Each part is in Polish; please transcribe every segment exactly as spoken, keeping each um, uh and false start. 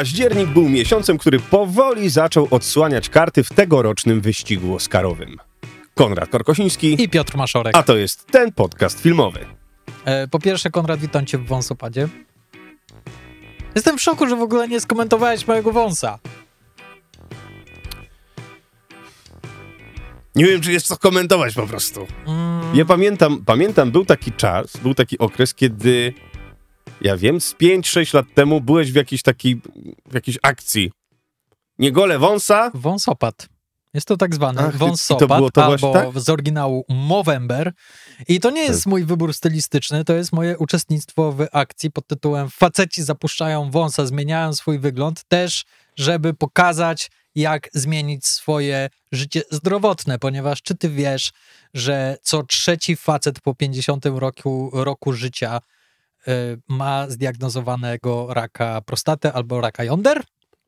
Październik był miesiącem, który powoli zaczął odsłaniać karty w tegorocznym wyścigu oscarowym. Konrad Korkosiński i Piotr Maszorek. A to jest ten podcast filmowy. E, po pierwsze, Konrad, witam cię w wąsopadzie. Jestem w szoku, że w ogóle nie skomentowałeś mojego wąsa. Nie wiem, czy jest co komentować po prostu. Mm. Ja pamiętam, pamiętam, był taki czas, był taki okres, kiedy, ja wiem, z pięć sześć lat temu byłeś w jakiejś takiej, w jakiejś akcji. Nie gole wąsa. Wąsopad. Jest to tak zwany Ach, wąsopad, to było to albo właśnie, tak? z oryginału Movember. I to nie jest tak. mój wybór stylistyczny, to jest moje uczestnictwo w akcji pod tytułem Faceci zapuszczają wąsa, zmieniają swój wygląd, też żeby pokazać, jak zmienić swoje życie zdrowotne, ponieważ czy ty wiesz, że co trzeci facet po pięćdziesiątym roku, roku życia y, ma zdiagnozowanego raka prostaty albo raka jąder?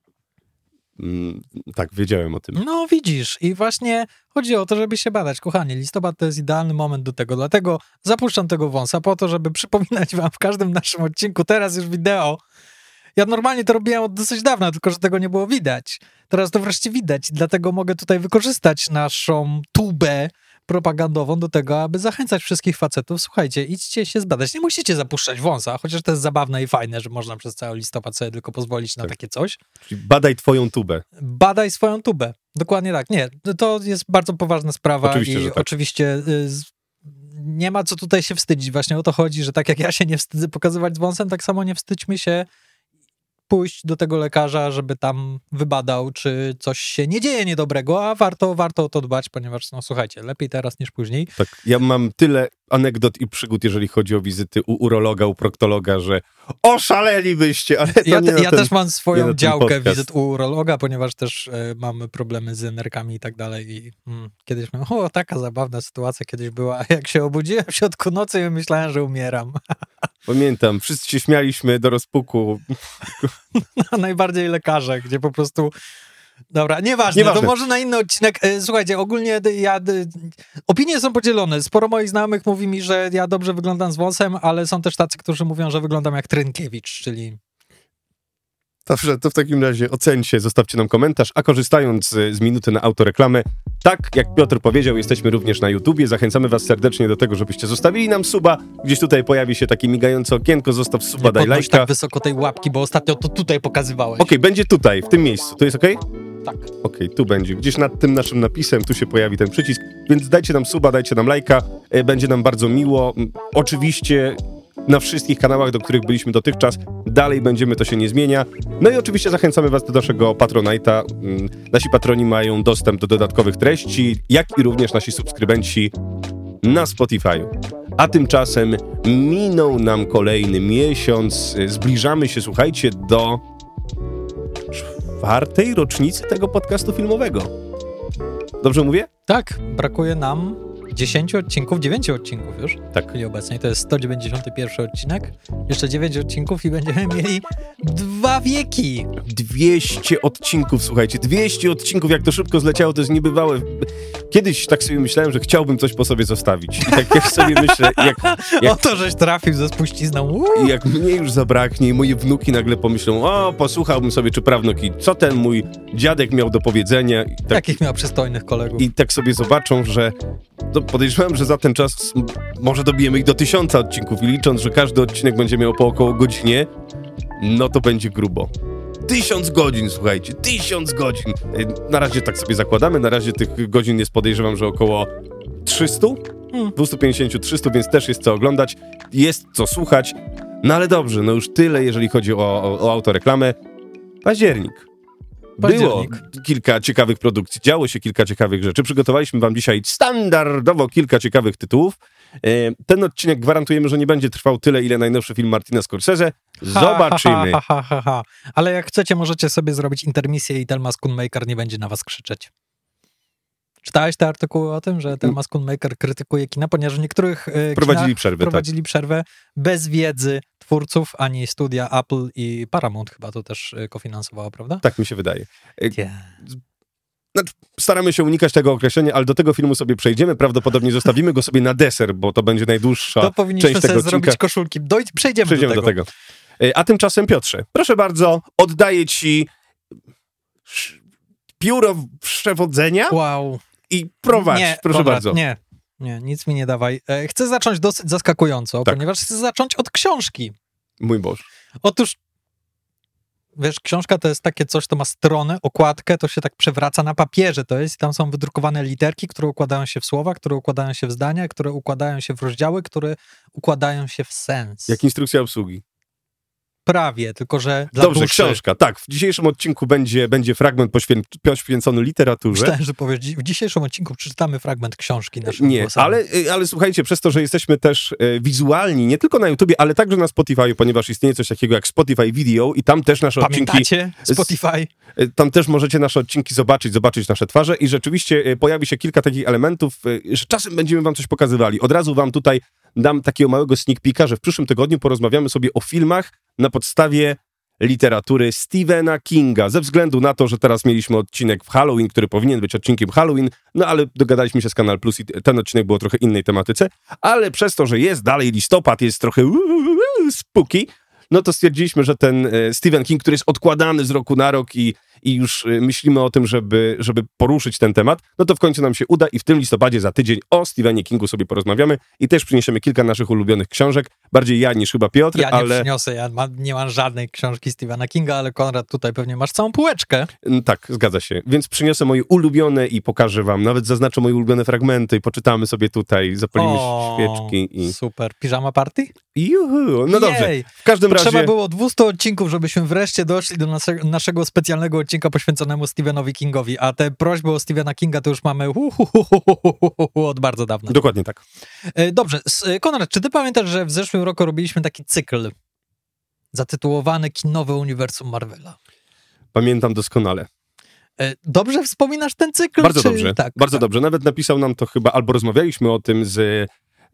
Mm, tak, wiedziałem o tym. No widzisz, i właśnie chodzi o to, żeby się badać. Kochani, listopad to jest idealny moment do tego, dlatego zapuszczam tego wąsa po to, żeby przypominać wam w każdym naszym odcinku, teraz już wideo. Ja normalnie to robiłem od dosyć dawna, tylko że tego nie było widać. Teraz to wreszcie widać, dlatego mogę tutaj wykorzystać naszą tubę propagandową do tego, aby zachęcać wszystkich facetów. Słuchajcie, idźcie się zbadać. Nie musicie zapuszczać wąsa, chociaż to jest zabawne i fajne, że można przez cały listopad sobie tylko pozwolić na tak. takie coś. Czyli badaj twoją tubę. Badaj swoją tubę. Dokładnie tak. Nie, to jest bardzo poważna sprawa. Oczywiście, i że tak. oczywiście y, nie ma co tutaj się wstydzić. Właśnie o to chodzi, że tak jak ja się nie wstydzę pokazywać z wąsem, tak samo nie wstydźmy się pójść do tego lekarza, żeby tam wybadał, czy coś się nie dzieje niedobrego, a warto, warto o to dbać, ponieważ, no słuchajcie, lepiej teraz niż później. Tak, ja mam tyle anegdot i przygód, jeżeli chodzi o wizyty u urologa, u proktologa, że oszalelibyście, ale to ja, nie te, ja ten, też mam swoją działkę podcast. wizyt u urologa, ponieważ też y, mamy problemy z nerkami i tak dalej i mm, kiedyś miałem, o, taka zabawna sytuacja kiedyś była, jak się obudziłem w środku nocy i myślałem, że umieram. Pamiętam, wszyscy się śmialiśmy do rozpuku. No, najbardziej lekarze, gdzie po prostu... Dobra, nieważne, nieważne, to może na inny odcinek. Słuchajcie, ogólnie ja... Opinie są podzielone. Sporo moich znajomych mówi mi, że ja dobrze wyglądam z wąsem, ale są też tacy, którzy mówią, że wyglądam jak Trynkiewicz, czyli... Dobrze, to w takim razie ocencie, zostawcie nam komentarz, a korzystając z minuty na autoreklamę, tak jak Piotr powiedział, jesteśmy również na YouTubie, zachęcamy was serdecznie do tego, żebyście zostawili nam suba, gdzieś tutaj pojawi się takie migające okienko, zostaw suba, nie daj lajka. Tak wysoko tej łapki, bo ostatnio to tutaj pokazywałeś. Okej, okay, będzie tutaj, w tym miejscu, to jest okej? Okay? Tak. Okej, okay, tu będzie, gdzieś nad tym naszym napisem, tu się pojawi ten przycisk, więc dajcie nam suba, dajcie nam lajka, będzie nam bardzo miło. Oczywiście na wszystkich kanałach, do których byliśmy dotychczas, dalej będziemy, to się nie zmienia. No i oczywiście zachęcamy was do naszego Patronite'a. Nasi patroni mają dostęp do dodatkowych treści, jak i również nasi subskrybenci na Spotify'u. A tymczasem minął nam kolejny miesiąc, zbliżamy się, słuchajcie, do czwartej rocznicy tego podcastu filmowego. Dobrze mówię? Tak, brakuje nam dziesięciu odcinków, dziewięciu odcinków już tak. w chwili obecnej. To jest sto dziewięćdziesiąty pierwszy odcinek. Jeszcze dziewięć odcinków i będziemy mieli dwa wieki. dwieście odcinków, słuchajcie. dwieście odcinków, jak to szybko zleciało, to jest niebywałe. Kiedyś tak sobie myślałem, że chciałbym coś po sobie zostawić. I tak jak sobie myślę, jak... jak o to, żeś trafił ze spuścizną. Uuu. I jak mnie już zabraknie i moje wnuki nagle pomyślą, o, posłuchałbym sobie, czy prawnuki, co ten mój dziadek miał do powiedzenia. I tak, Jakich miał przystojnych kolegów. I tak sobie zobaczą, że to podejrzewam, że za ten czas może dobijemy ich do tysiąca odcinków i licząc, że każdy odcinek będzie miał po około godzinie, no to będzie grubo. Tysiąc godzin, słuchajcie, tysiąc godzin. Na razie tak sobie zakładamy, na razie tych godzin jest, podejrzewam, że około trzysta, hmm. dwieście pięćdziesiąt trzysta, więc też jest co oglądać, jest co słuchać. No ale dobrze, no już tyle, jeżeli chodzi o, o, o autoreklamę. Październik. Było kilka ciekawych produkcji, działo się kilka ciekawych rzeczy. Przygotowaliśmy wam dzisiaj standardowo kilka ciekawych tytułów. Ten odcinek gwarantujemy, że nie będzie trwał tyle, ile najnowszy film Martina Scorsese. Zobaczymy. Ha, ha, ha, ha, ha. Ale jak chcecie, możecie sobie zrobić intermisję i Thelma Schoonmaker nie będzie na was krzyczeć. Czytałeś te artykuły o tym, że Thelma Schoonmaker krytykuje kina, ponieważ w niektórych e, prowadzili przerwę, prowadzili tak. przerwę bez wiedzy twórców, ani studia Apple i Paramount chyba to też e, kofinansowało, prawda? Tak mi się wydaje. Yeah. Znaczy, staramy się unikać tego określenia, ale do tego filmu sobie przejdziemy. Prawdopodobnie zostawimy go sobie na deser, bo to będzie najdłuższa to powinniśmy część sobie tego odcinka. zrobić koszulki. Doj- przejdziemy, przejdziemy do tego. Do tego. A tymczasem, Piotrze, proszę bardzo, oddaję ci pióro przewodzenia Wow. i prowadź, nie, proszę Konrad, bardzo. Nie, nie, nic mi nie dawaj. E, chcę zacząć dosyć zaskakująco, Tak. ponieważ chcę zacząć od książki. Mój Boże. Otóż, wiesz, książka to jest takie coś, to ma stronę, okładkę, to się tak przewraca na papierze, to jest i tam są wydrukowane literki, które układają się w słowa, które układają się w zdania, które układają się w rozdziały, które układają się w sens. Jak instrukcja obsługi. Prawie, tylko że dla Dobrze, duszy. książka. Tak, w dzisiejszym odcinku będzie, będzie fragment poświę, poświęcony literaturze. Myślałem, że powiesz, dzi- w dzisiejszym odcinku przeczytamy fragment książki naszym Nie, głosem. ale, ale słuchajcie, przez to, że jesteśmy też e, wizualni, nie tylko na YouTubie, ale także na Spotify, ponieważ istnieje coś takiego jak Spotify Video i tam też nasze odcinki... Pamiętacie Spotify? e, Tam też możecie nasze odcinki zobaczyć, zobaczyć nasze twarze i rzeczywiście e, pojawi się kilka takich elementów, e, że czasem będziemy wam coś pokazywali. Od razu wam tutaj dam takiego małego sneak peeka, że w przyszłym tygodniu porozmawiamy sobie o filmach na podstawie literatury Stephena Kinga, ze względu na to, że teraz mieliśmy odcinek w Halloween, który powinien być odcinkiem Halloween, no ale dogadaliśmy się z Kanal Plus i ten odcinek był o trochę innej tematyce, ale przez to, że jest dalej listopad, jest trochę spooky, no to stwierdziliśmy, że ten Stephen King, który jest odkładany z roku na rok i, i już myślimy o tym, żeby, żeby poruszyć ten temat, no to w końcu nam się uda i w tym listopadzie za tydzień o Stephenie Kingu sobie porozmawiamy i też przyniesiemy kilka naszych ulubionych książek, bardziej ja niż chyba Piotr, Ja nie ale... przyniosę, ja ma, nie mam żadnej książki Stephena Kinga, ale Konrad, tutaj pewnie masz całą półeczkę. Tak, zgadza się. Więc przyniosę moje ulubione i pokażę wam. Nawet zaznaczę moje ulubione fragmenty i poczytamy sobie tutaj, zapalimy O, świeczki i... super. Piżama party? Juhu, no dobrze. Jej. W każdym Potrzeba razie... było dwieście odcinków, żebyśmy wreszcie doszli do nase, naszego specjalnego odcinka poświęconemu Stephenowi Kingowi, a te prośby o Stephena Kinga to już mamy hu, hu, hu, hu, hu, hu, hu, od bardzo dawna. Dokładnie tak. E, Dobrze, S- Konrad, czy ty pamiętasz, że w zeszłym roku robiliśmy taki cykl zatytułowany Kinowe Uniwersum Marvela? Pamiętam doskonale. E, Dobrze wspominasz ten cykl? Bardzo czy... dobrze, Tak, bardzo tak. dobrze. Nawet napisał nam to chyba, albo rozmawialiśmy o tym z, e,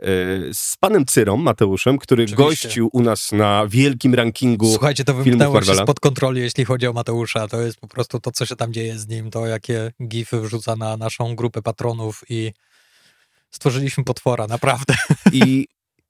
z panem Cyrą, Mateuszem, który Oczywiście. gościł u nas na wielkim rankingu. Słuchajcie, to filmów wymknęło się Marvela. spod kontroli, jeśli chodzi o Mateusza. To jest po prostu to, co się tam dzieje z nim, to jakie gify wrzuca na naszą grupę patronów i stworzyliśmy potwora, naprawdę. I,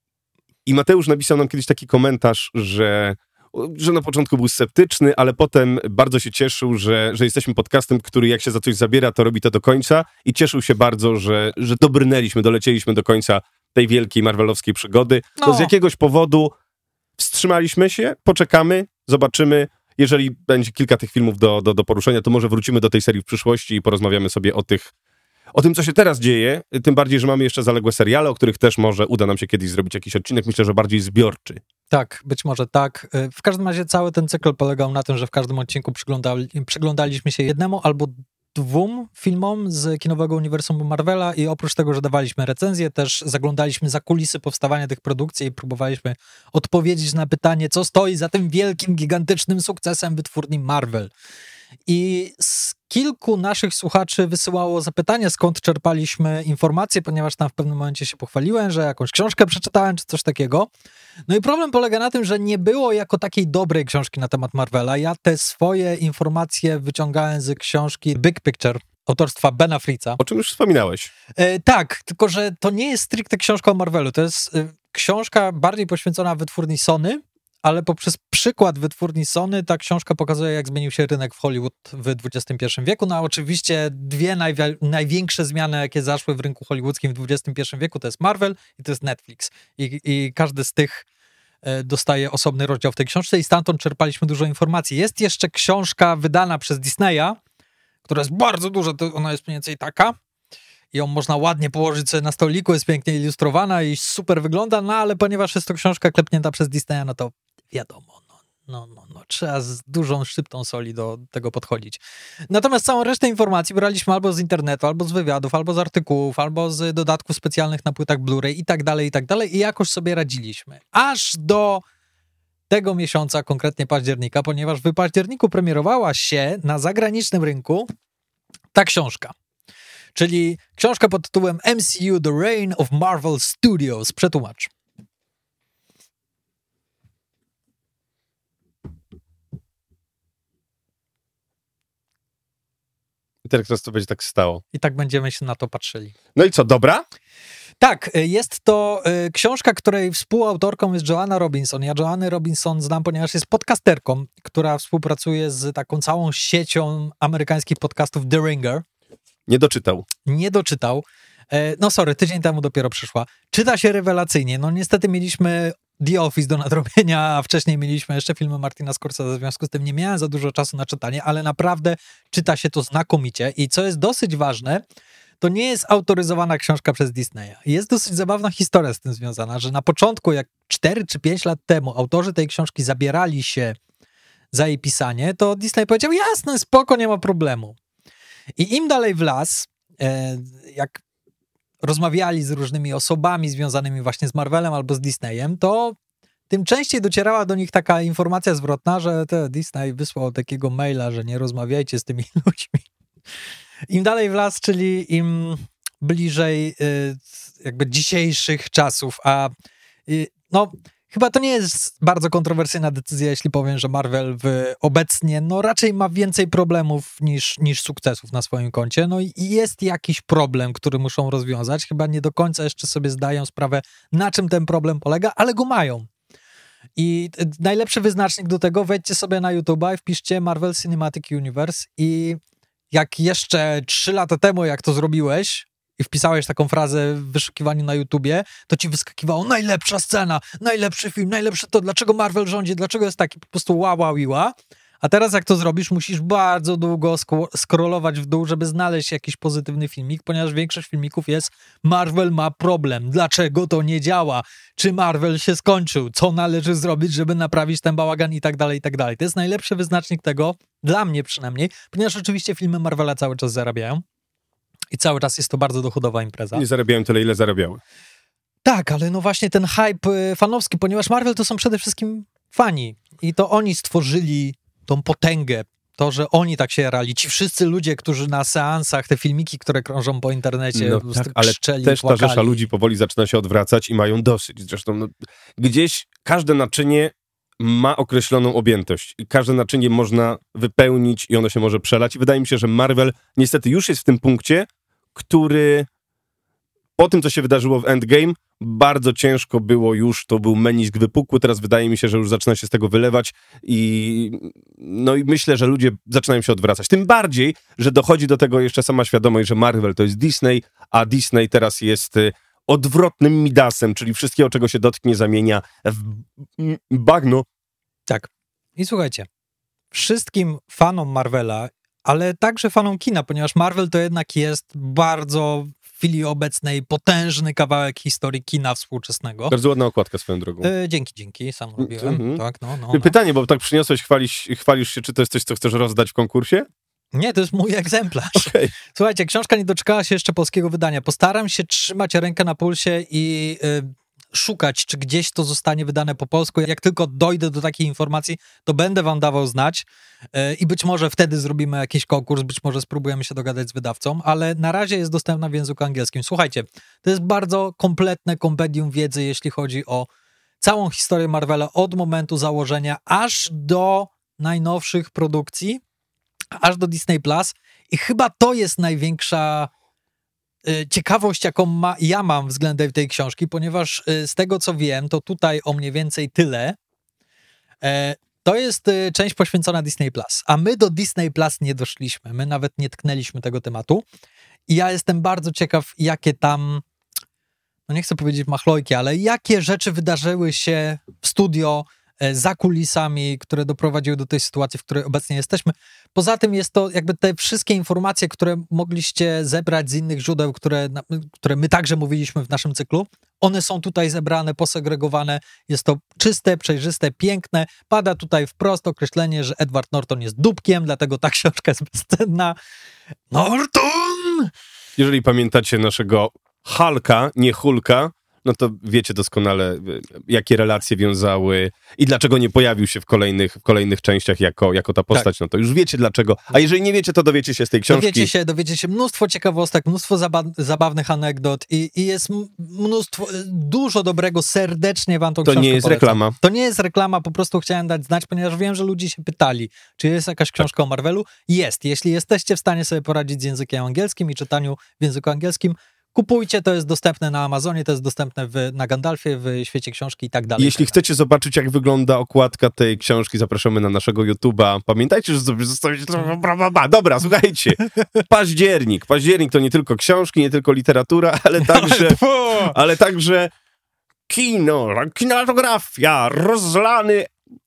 I Mateusz napisał nam kiedyś taki komentarz, że, że na początku był sceptyczny, ale potem bardzo się cieszył, że, że jesteśmy podcastem, który jak się za coś zabiera, to robi to do końca i cieszył się bardzo, że, że dobrnęliśmy, dolecieliśmy do końca tej wielkiej marvelowskiej przygody. No. No. Z jakiegoś powodu wstrzymaliśmy się, poczekamy, zobaczymy. Jeżeli będzie kilka tych filmów do, do, do poruszenia, to może wrócimy do tej serii w przyszłości i porozmawiamy sobie o tych O tym, co się teraz dzieje, tym bardziej, że mamy jeszcze zaległe seriale, o których też może uda nam się kiedyś zrobić jakiś odcinek, myślę, że bardziej zbiorczy. Tak, być może tak. W każdym razie cały ten cykl polegał na tym, że w każdym odcinku przyglądali, przyglądaliśmy się jednemu albo dwóm filmom z kinowego uniwersum Marvela i oprócz tego, że dawaliśmy recenzje, też zaglądaliśmy za kulisy powstawania tych produkcji i próbowaliśmy odpowiedzieć na pytanie, co stoi za tym wielkim, gigantycznym sukcesem wytwórni Marvel. I z kilku naszych słuchaczy wysyłało zapytania, skąd czerpaliśmy informacje, ponieważ tam w pewnym momencie się pochwaliłem, że jakąś książkę przeczytałem, czy coś takiego. No i problem polega na tym, że nie było jako takiej dobrej książki na temat Marvela. Ja te swoje informacje wyciągałem z książki Big Picture autorstwa Bena Fritza. O czym już wspominałeś. E, tak, tylko że to nie jest stricte książka o Marvelu. To jest e, książka bardziej poświęcona wytwórni Sony, ale poprzez przykład wytwórni Sony ta książka pokazuje, jak zmienił się rynek w Hollywood w dwudziestym pierwszym wieku. No a oczywiście dwie najwi- największe zmiany, jakie zaszły w rynku hollywoodzkim w dwudziestym pierwszym wieku, to jest Marvel i to jest Netflix. I, i każdy z tych e, dostaje osobny rozdział w tej książce i stamtąd czerpaliśmy dużo informacji. Jest jeszcze książka wydana przez Disneya, która jest bardzo duża, to ona jest mniej więcej taka. I ją można ładnie położyć sobie na stoliku, jest pięknie ilustrowana i super wygląda, no ale ponieważ jest to książka klepnięta przez Disneya, no to wiadomo, no, no, no, no trzeba z dużą szczyptą soli do tego podchodzić. Natomiast całą resztę informacji braliśmy albo z internetu, albo z wywiadów, albo z artykułów, albo z dodatków specjalnych na płytach Blu-ray i tak dalej, i tak dalej i jakoś sobie radziliśmy. Aż do tego miesiąca, konkretnie października, ponieważ w październiku premierowała się na zagranicznym rynku ta książka. Czyli książka pod tytułem M C U The Reign of Marvel Studios. Przetłumacz. I teraz to będzie tak stało. I tak będziemy się na to patrzyli. No i co, dobra? Tak, jest to y, książka, której współautorką jest Joanna Robinson. Ja Joannę Robinson znam, ponieważ jest podcasterką, która współpracuje z taką całą siecią amerykańskich podcastów The Ringer. Nie doczytał. Nie doczytał. E, no sorry, tydzień temu dopiero przyszła. Czyta się rewelacyjnie. No niestety mieliśmy The Office do nadrobienia, a wcześniej mieliśmy jeszcze filmy Martina Scorsese, w związku z tym nie miałem za dużo czasu na czytanie, ale naprawdę czyta się to znakomicie i co jest dosyć ważne, to nie jest autoryzowana książka przez Disneya. Jest dosyć zabawna historia z tym związana, że na początku, jak cztery czy pięć lat temu autorzy tej książki zabierali się za jej pisanie, to Disney powiedział, jasne, spoko, nie ma problemu. I im dalej w las, jak rozmawiali z różnymi osobami związanymi właśnie z Marvelem albo z Disneyem, to tym częściej docierała do nich taka informacja zwrotna, że te Disney wysłał takiego maila, że nie rozmawiajcie z tymi ludźmi. Im dalej w las, czyli im bliżej y, jakby dzisiejszych czasów, a y, no chyba to nie jest bardzo kontrowersyjna decyzja, jeśli powiem, że Marvel w obecnie no raczej ma więcej problemów niż, niż sukcesów na swoim koncie. No i jest jakiś problem, który muszą rozwiązać. Chyba nie do końca jeszcze sobie zdają sprawę, na czym ten problem polega, ale go mają. I najlepszy wyznacznik do tego, wejdźcie sobie na YouTube'a i wpiszcie Marvel Cinematic Universe i jak jeszcze trzy lata temu, jak to zrobiłeś i wpisałeś taką frazę w wyszukiwaniu na YouTubie, to ci wyskakiwało najlepsza scena, najlepszy film, najlepsze to, dlaczego Marvel rządzi, dlaczego jest taki po prostu wow, wow, wow. A teraz jak to zrobisz, musisz bardzo długo sk- scrollować w dół, żeby znaleźć jakiś pozytywny filmik, ponieważ większość filmików jest Marvel ma problem, dlaczego to nie działa, czy Marvel się skończył, co należy zrobić, żeby naprawić ten bałagan i tak dalej, i tak dalej. To jest najlepszy wyznacznik tego, dla mnie przynajmniej, ponieważ oczywiście filmy Marvela cały czas zarabiają i cały czas jest to bardzo dochodowa impreza. Nie zarabiają tyle, ile zarabiały. Tak, ale no właśnie ten hype fanowski, ponieważ Marvel to są przede wszystkim fani i to oni stworzyli tą potęgę, to, że oni tak się jarali. Ci wszyscy ludzie, którzy na seansach, te filmiki, które krążą po internecie, no tak, ale krzczeli, też płakali. Ta rzesza ludzi powoli zaczyna się odwracać i mają dosyć. Zresztą no, gdzieś każde naczynie ma określoną objętość. Każde naczynie można wypełnić i ono się może przelać. I wydaje mi się, że Marvel niestety już jest w tym punkcie, który po tym, co się wydarzyło w Endgame, bardzo ciężko było już, to był menisk wypukły, teraz wydaje mi się, że już zaczyna się z tego wylewać i no i myślę, że ludzie zaczynają się odwracać. Tym bardziej, że dochodzi do tego jeszcze sama świadomość, że Marvel to jest Disney, a Disney teraz jest odwrotnym Midasem, czyli wszystkiego, czego się dotknie, zamienia w bagno. Tak. I słuchajcie, wszystkim fanom Marvela, ale także fanom kina, ponieważ Marvel to jednak jest bardzo w chwili obecnej potężny kawałek historii kina współczesnego. Bardzo ładna okładka swoją drogą. E, dzięki, dzięki, sam robiłem. Mm-hmm. Tak, no, no, no. Pytanie, bo tak przyniosłeś, chwalisz, chwalisz się, czy to jest coś, co chcesz rozdać w konkursie? Nie, to jest mój egzemplarz. Okay. Słuchajcie, książka nie doczekała się jeszcze polskiego wydania. Postaram się trzymać rękę na pulsie i y, szukać, czy gdzieś to zostanie wydane po polsku. Jak tylko dojdę do takiej informacji, to będę wam dawał znać y, i być może wtedy zrobimy jakiś konkurs, być może spróbujemy się dogadać z wydawcą, ale na razie jest dostępna w języku angielskim. Słuchajcie, to jest bardzo kompletne kompendium wiedzy, jeśli chodzi o całą historię Marvela od momentu założenia aż do najnowszych produkcji, aż do Disney Plus i chyba to jest największa y, ciekawość, jaką ma, ja mam względem tej książki, ponieważ y, z tego, co wiem, to tutaj o mniej więcej tyle. E, to jest y, część poświęcona Disney Plus, a my do Disney Plus nie doszliśmy. My nawet nie tknęliśmy tego tematu i ja jestem bardzo ciekaw, jakie tam, no nie chcę powiedzieć machlojki, ale jakie rzeczy wydarzyły się w studio za kulisami, które doprowadziły do tej sytuacji, w której obecnie jesteśmy. Poza tym jest to jakby te wszystkie informacje, które mogliście zebrać z innych źródeł, które, które my także mówiliśmy w naszym cyklu, one są tutaj zebrane, posegregowane. Jest to czyste, przejrzyste, piękne. Pada tutaj wprost określenie, że Edward Norton jest dupkiem, dlatego ta książka jest bezcenna. Norton! Jeżeli pamiętacie naszego Hulka, nie Hulka, no to wiecie doskonale, jakie relacje wiązały i dlaczego nie pojawił się w kolejnych, w kolejnych częściach jako, jako ta postać. Tak. No to już wiecie dlaczego. A jeżeli nie wiecie, to dowiecie się z tej książki. Dowiecie się, dowiecie się mnóstwo ciekawostek, mnóstwo zaba- zabawnych anegdot i, i jest mnóstwo, dużo dobrego, serdecznie wam tą to książkę nie jest polecam. reklama. To nie jest reklama, po prostu chciałem dać znać, ponieważ wiem, że ludzie się pytali, czy jest jakaś książka tak. o Marvelu. Jest. Jeśli jesteście w stanie sobie poradzić z językiem angielskim i czytaniu w języku angielskim, Kupujcie, to jest dostępne na Amazonie, to jest dostępne w, na Gandalfie, w Świecie Książki i tak dalej. Jeśli chcecie zobaczyć, jak wygląda okładka tej książki, zapraszamy na naszego YouTube'a. Pamiętajcie, że sobie zostawić... Dobra, słuchajcie. Październik. Październik to nie tylko książki, nie tylko literatura, ale także... ale także kino, kinematografia, rozlany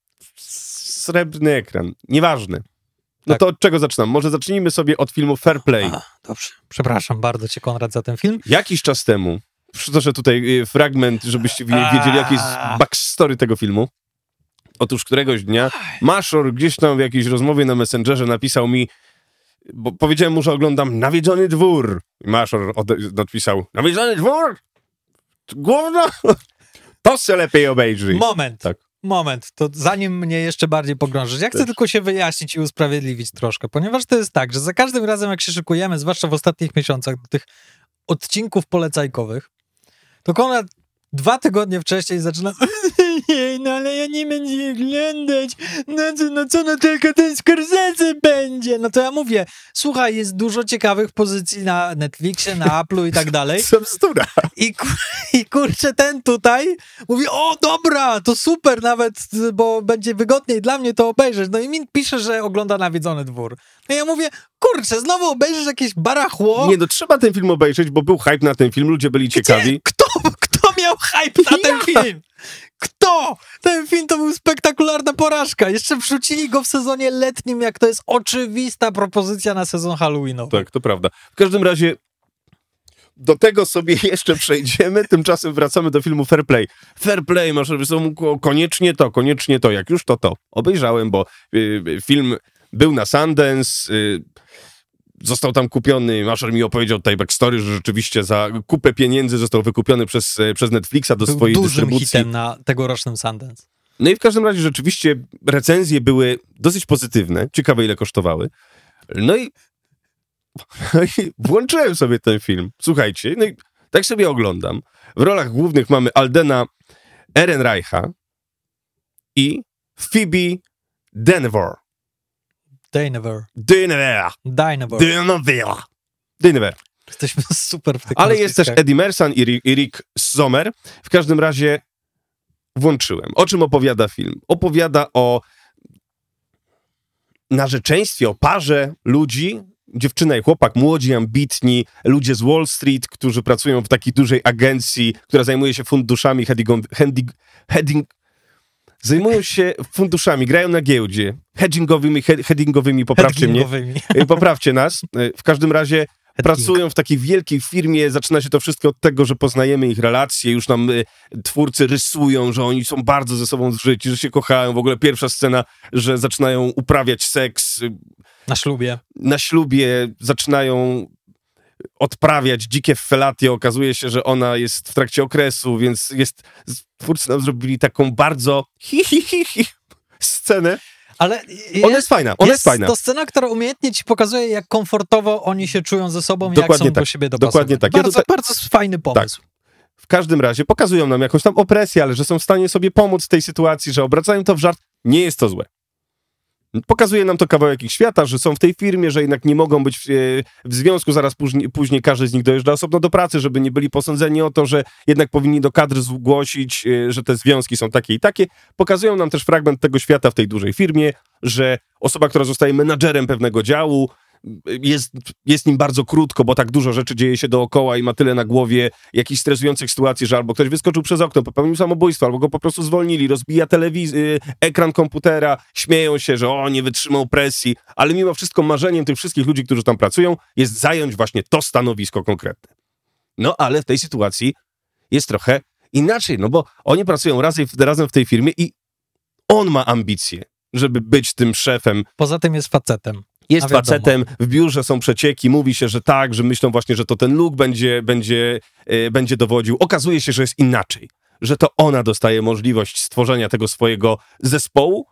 srebrny ekran. Nieważne. No Tak. to od czego zaczynam? Może zacznijmy sobie od filmu Fair Play. A, dobrze. Przepraszam bardzo cię, Konrad, za ten film. Jakiś czas temu, przytoczę tutaj y, fragment, żebyście wie- wiedzieli, jaki jest backstory tego filmu. Otóż któregoś dnia Maszor gdzieś tam w jakiejś rozmowie na Messengerze napisał mi, bo powiedziałem mu, że oglądam Nawiedzony Dwór. I Maszor od- odpisał, Nawiedzony Dwór? Gówno? To se lepiej obejrzyj. Moment. Tak. Moment, to zanim mnie jeszcze bardziej pogrążysz, ja chcę Też. tylko się wyjaśnić i usprawiedliwić troszkę, ponieważ to jest tak, że za każdym razem, jak się szykujemy, zwłaszcza w ostatnich miesiącach, do tych odcinków polecajkowych, to Konrad dwa tygodnie wcześniej zaczyna jej, no ale ja nie będę je oglądać, no co, no co, no tylko ten Scorsese będzie. No to ja mówię, słuchaj, jest dużo ciekawych pozycji na Netflixie, na Apple'u i tak dalej. Co bzdura. I, ku, I kurczę, ten tutaj mówi, o dobra, to super nawet, bo będzie wygodniej dla mnie to obejrzeć. No i mi pisze, że ogląda Nawiedzony Dwór. No i ja mówię, kurczę, znowu obejrzysz jakieś barachło? Nie, no trzeba ten film obejrzeć, bo był hype na ten film, ludzie byli ciekawi. Gdzie? Kto, kto miał hype na ten film? Kto? Ten film to był spektakularna porażka. Jeszcze wrzucili go w sezonie letnim, jak to jest oczywista propozycja na sezon halloweenowy. Tak, to prawda. W każdym razie do tego sobie jeszcze przejdziemy, tymczasem wracamy do filmu Fair Play. Fair Play, masz koniecznie to, koniecznie to, jak już to to. Obejrzałem, bo y, film był na Sundance, y, został tam kupiony, Maszer mi opowiedział tutaj backstory, że rzeczywiście za kupę pieniędzy został wykupiony przez, przez Netflixa do Był swojej dużym dystrybucji. hitem na tegorocznym Sundance. No i w każdym razie rzeczywiście recenzje były dosyć pozytywne, ciekawe ile kosztowały. No i, no i włączyłem sobie ten film. Słuchajcie, no i tak sobie oglądam. W rolach głównych mamy Aldena Ehrenreicha i Phoebe Dynevor. Dynevor. Dynevor. Dynevor. Dynevor. Dynevor. Jesteśmy super w tych Ale jest też nazwiskach. Eddie Mersan i Ri- i Rick Sommer. W każdym razie włączyłem. O czym opowiada film? Opowiada o narzeczeństwie, o parze ludzi, dziewczyna i chłopak, młodzi, ambitni, ludzie z Wall Street, którzy pracują w takiej dużej agencji, która zajmuje się funduszami, heading, heading, heading, zajmują się funduszami, grają na giełdzie, hedgingowymi, he, headingowymi, poprawcie mnie, Hedgingowymi. poprawcie nas. W każdym razie pracują w takiej wielkiej firmie, zaczyna się to wszystko od tego, że poznajemy ich relacje, już nam y, twórcy rysują, że oni są bardzo ze sobą zżyci, że się kochają. W ogóle pierwsza scena, że zaczynają uprawiać seks y, Na ślubie. na ślubie, zaczynają odprawiać dzikie fellatio. Okazuje się, że ona jest w trakcie okresu, więc jest, twórcy nam zrobili taką bardzo hi, hi, hi, hi scenę. Ale Ona jest fajna, ona jest, jest fajna. To scena, która umiejętnie ci pokazuje, jak komfortowo oni się czują ze sobą i jak Dokładnie są tak, do siebie dopasowani. dokładnie tak. Ja Bardzo, tutaj- bardzo fajny pomysł. W każdym razie pokazują nam jakąś tam opresję, ale że są w stanie sobie pomóc w tej sytuacji, że obracają to w żart. Nie jest to złe. Pokazuje nam to kawałek ich świata, że są w tej firmie, że jednak nie mogą być w, w związku, zaraz później, później każdy z nich dojeżdża osobno do pracy, żeby nie byli posądzeni o to, że jednak powinni do kadr zgłosić, że te związki są takie i takie. Pokazują nam też fragment tego świata w tej dużej firmie, że osoba, która zostaje menadżerem pewnego działu, jest, jest nim bardzo krótko, bo tak dużo rzeczy dzieje się dookoła i ma tyle na głowie jakichś stresujących sytuacji, że albo ktoś wyskoczył przez okno, popełnił samobójstwo, albo go po prostu zwolnili, rozbija telewiz- ekran komputera, śmieją się, że o, nie wytrzymał presji, ale mimo wszystko marzeniem tych wszystkich ludzi, którzy tam pracują, jest zająć właśnie to stanowisko konkretne. No ale w tej sytuacji jest trochę inaczej, no bo oni pracują razem, razem w tej firmie i on ma ambicje, żeby być tym szefem. Poza tym jest facetem. Jest A wiadomo. facetem, w biurze są przecieki, mówi się, że tak, że myślą właśnie, że to ten Luke będzie, będzie, yy, będzie dowodził. Okazuje się, że jest inaczej, że to ona dostaje możliwość stworzenia tego swojego zespołu.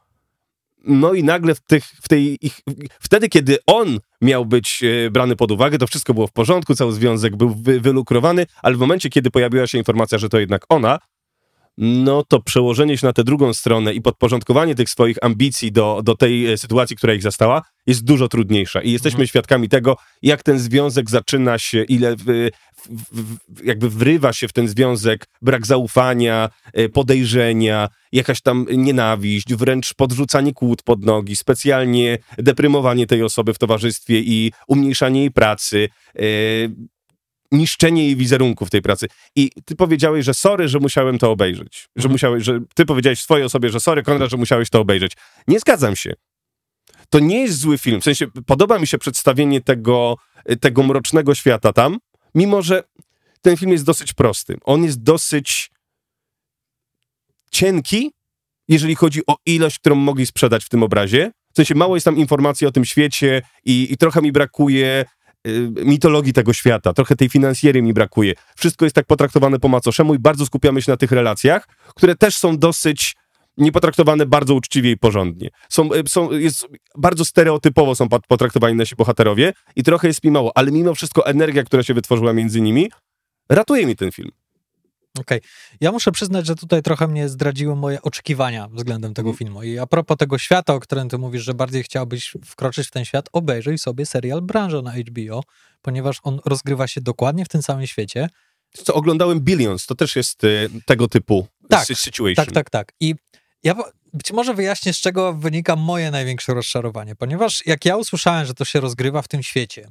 No i nagle w, tych, w tej ich, wtedy, kiedy on miał być yy, brany pod uwagę, to wszystko było w porządku, cały związek był wy, wylukrowany, ale w momencie, kiedy pojawiła się informacja, że to jednak ona, no to przełożenie się na tę drugą stronę i podporządkowanie tych swoich ambicji do, do tej sytuacji, która ich zastała, jest dużo trudniejsza. I jesteśmy mhm. świadkami tego, jak ten związek zaczyna się, ile w, w, w, jakby wrywa się w ten związek brak zaufania, podejrzenia, jakaś tam nienawiść, wręcz podrzucanie kłód pod nogi, specjalnie deprymowanie tej osoby w towarzystwie i umniejszanie jej pracy, niszczenie jej wizerunku w tej pracy. I ty powiedziałeś, że sorry, że musiałem to obejrzeć. Że mhm. musiałeś, że ty powiedziałeś swojej osobie, że sorry, Konrad, że musiałeś to obejrzeć. Nie zgadzam się. To nie jest zły film. W sensie, podoba mi się przedstawienie tego, tego mrocznego świata tam, mimo że ten film jest dosyć prosty. On jest dosyć cienki, jeżeli chodzi o ilość, którą mogli sprzedać w tym obrazie. W sensie, mało jest tam informacji o tym świecie i, i trochę mi brakuje mitologii tego świata, trochę tej finansjery mi brakuje. Wszystko jest tak potraktowane po macoszemu i bardzo skupiamy się na tych relacjach, które też są dosyć niepotraktowane bardzo uczciwie i porządnie. Są, są, jest, bardzo stereotypowo są potraktowani nasi bohaterowie i trochę jest mi mało, ale mimo wszystko energia, która się wytworzyła między nimi, ratuje mi ten film. Okej. Okay. Ja muszę przyznać, że tutaj trochę mnie zdradziły moje oczekiwania względem tego mm. filmu. I a propos tego świata, o którym ty mówisz, że bardziej chciałbyś wkroczyć w ten świat, obejrzyj sobie serial Branża na H B O, ponieważ on rozgrywa się dokładnie w tym samym świecie. Co, oglądałem Billions, to też jest y, tego typu tak, situation. Tak, tak, tak. I ja być może wyjaśnię, z czego wynika moje największe rozczarowanie, ponieważ jak ja usłyszałem, że to się rozgrywa w tym świecie,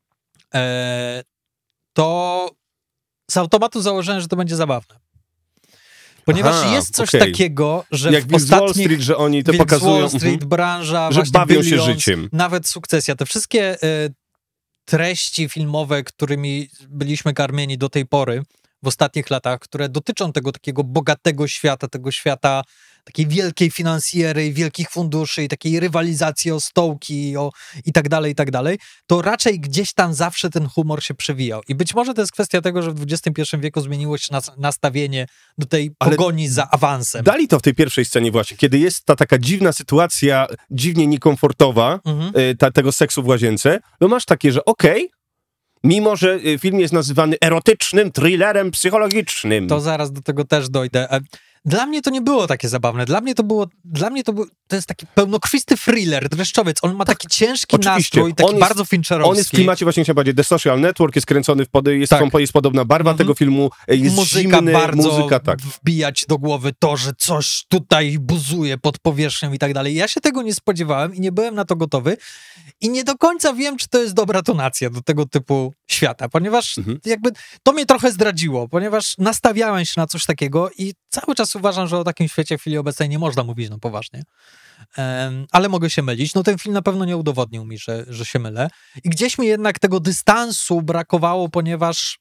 e, to z automatu założyłem, że to będzie zabawne. Ponieważ Aha, jest coś okay. takiego, że jak w ostatnich... Wall Street, że oni to Wilk pokazują... Wall Street, uh-huh. branża, że bawią Billions, się życiem. Nawet Sukcesja. Te wszystkie y, treści filmowe, którymi byliśmy karmieni do tej pory, w ostatnich latach, które dotyczą tego takiego bogatego świata, tego świata takiej wielkiej finansjery, wielkich funduszy i takiej rywalizacji o stołki o, i tak dalej, i tak dalej, to raczej gdzieś tam zawsze ten humor się przewijał. I być może to jest kwestia tego, że w dwudziestym pierwszym wieku zmieniło się nas, nastawienie do tej pogoni Ale za awansem. Dali to w tej pierwszej scenie właśnie, kiedy jest ta taka dziwna sytuacja, dziwnie niekomfortowa, mhm. ta, tego seksu w łazience, no masz takie, że okej, okay, mimo że film jest nazywany erotycznym thrillerem psychologicznym. To zaraz do tego też dojdę. Dla mnie to nie było takie zabawne. Dla mnie to było, dla mnie to był, to jest taki pełnokrwisty thriller, dreszczowiec. On ma taki ciężki Oczywiście. nastrój, taki on bardzo jest, fincherowski. On jest w klimacie, właśnie chciałem powiedzieć, The Social Network, jest kręcony w, pod, jest, tak. jest podobna barwa mm-hmm. tego filmu, jest muzyka zimny, bardzo muzyka, tak. wbijać do głowy to, że coś tutaj buzuje pod powierzchnią i tak dalej. Ja się tego nie spodziewałem i nie byłem na to gotowy i nie do końca wiem, czy to jest dobra tonacja do tego typu świata, ponieważ mm-hmm. jakby to mnie trochę zdradziło, ponieważ nastawiałem się na coś takiego i cały czas uważam, że o takim świecie w chwili obecnej nie można mówić no poważnie. Um, ale mogę się mylić. No ten film na pewno nie udowodnił mi, że, że się mylę. I gdzieś mi jednak tego dystansu brakowało, ponieważ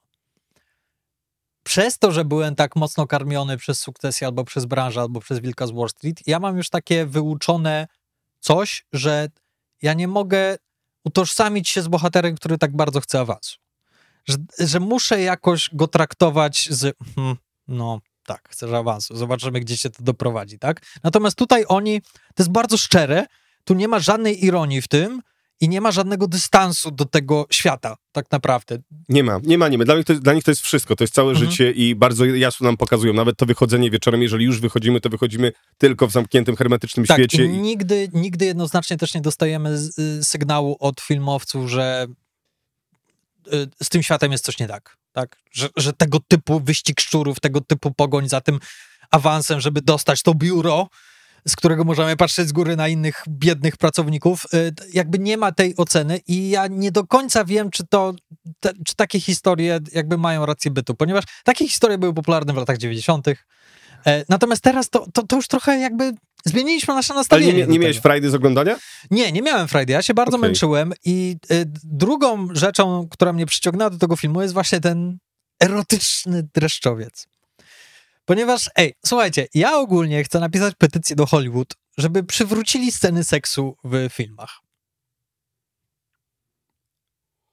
przez to, że byłem tak mocno karmiony przez Sukcesję, albo przez Branżę, albo przez Wilka z Wall Street, ja mam już takie wyuczone coś, że ja nie mogę utożsamić się z bohaterem, który tak bardzo chce awansu. Że, że muszę jakoś go traktować z hmm, no tak, chcesz awansu, zobaczymy, gdzie się to doprowadzi, tak? Natomiast tutaj oni, to jest bardzo szczere, tu nie ma żadnej ironii w tym i nie ma żadnego dystansu do tego świata, tak naprawdę. Nie ma, nie ma, nie ma. Dla nich to jest, dla nich to jest wszystko, to jest całe mhm. życie i bardzo jasno nam pokazują, nawet to wychodzenie wieczorem, jeżeli już wychodzimy, to wychodzimy tylko w zamkniętym, hermetycznym tak, świecie. I nigdy, nigdy jednoznacznie też nie dostajemy z, y, sygnału od filmowców, że y, z tym światem jest coś nie tak. Tak? Że, że tego typu wyścig szczurów, tego typu pogoń za tym awansem, żeby dostać to biuro, z którego możemy patrzeć z góry na innych biednych pracowników, jakby nie ma tej oceny i ja nie do końca wiem, czy to, te, czy takie historie jakby mają rację bytu, ponieważ takie historie były popularne w latach dziewięćdziesiątych. Natomiast teraz to, to, to już trochę jakby zmieniliśmy nasze nastawienie. Ale nie, nie miałeś frajdy z oglądania? Nie, nie miałem frajdy. Ja się bardzo okay. męczyłem i y, drugą rzeczą, która mnie przyciągnęła do tego filmu, jest właśnie ten erotyczny dreszczowiec. Ponieważ, ej, słuchajcie, ja ogólnie chcę napisać petycję do Hollywood, żeby przywrócili sceny seksu w filmach.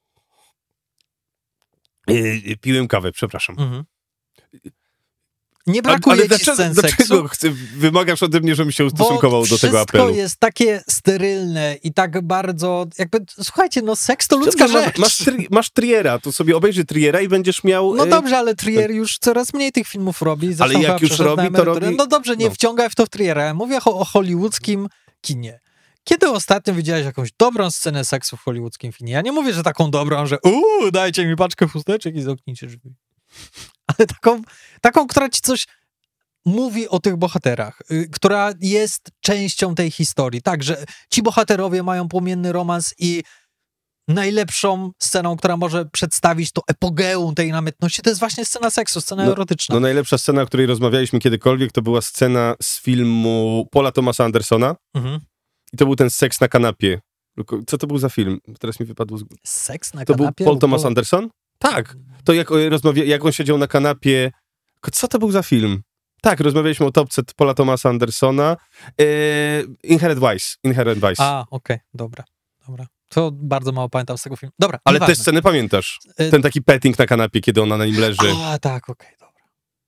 Yy, piłem kawę, przepraszam. Mhm. Nie brakuje ale ci dlaczego, scen dlaczego seksu. chcę, wymagasz ode mnie, żebym się ustosunkował do tego apelu? Wszystko jest takie sterylne i tak bardzo, jakby, słuchajcie, no seks to ludzka Dobrze, rzecz. Masz, masz, tri, masz Triera, to sobie obejrzyj Triera i będziesz miał... No e, dobrze, ale Trier już coraz mniej tych filmów robi. Zresztą Ale jak chyba już przeszedł na robi, to emeryturę. robi- No dobrze, nie no. wciągaj w to w Triera. Ja mówię o, o hollywoodzkim kinie. Kiedy ostatnio widziałeś jakąś dobrą scenę seksu w hollywoodzkim kinie? Ja nie mówię, że taką dobrą, że uuu, dajcie mi paczkę chusteczek i zamknijcie drzwi. Ale taką, taką, która ci coś mówi o tych bohaterach, y, która jest częścią tej historii. Tak, że ci bohaterowie mają płomienny romans i najlepszą sceną, która może przedstawić to epogeum tej namiętności, to jest właśnie scena seksu, scena No, erotyczna. No najlepsza scena, o której rozmawialiśmy kiedykolwiek, to była scena z filmu Paula Thomasa Andersona Mhm. i to był ten seks na kanapie. Tylko, co to był za film? Teraz mi wypadło z... Seks na To był kanapie? Paul Bo Thomas Paul- Anderson? Tak. To jak, o, rozmawia... jak on siedział na kanapie... Co to był za film? Tak, rozmawialiśmy o topce Paula Thomasa Andersona. E... Inherent Vice. Inherent Vice. A, okej, dobra, dobra. To bardzo mało pamiętam z tego filmu. Dobra, Ale nieważne. te sceny pamiętasz? Y- Ten taki petting na kanapie, kiedy ona na nim leży. A, tak, okej, dobra.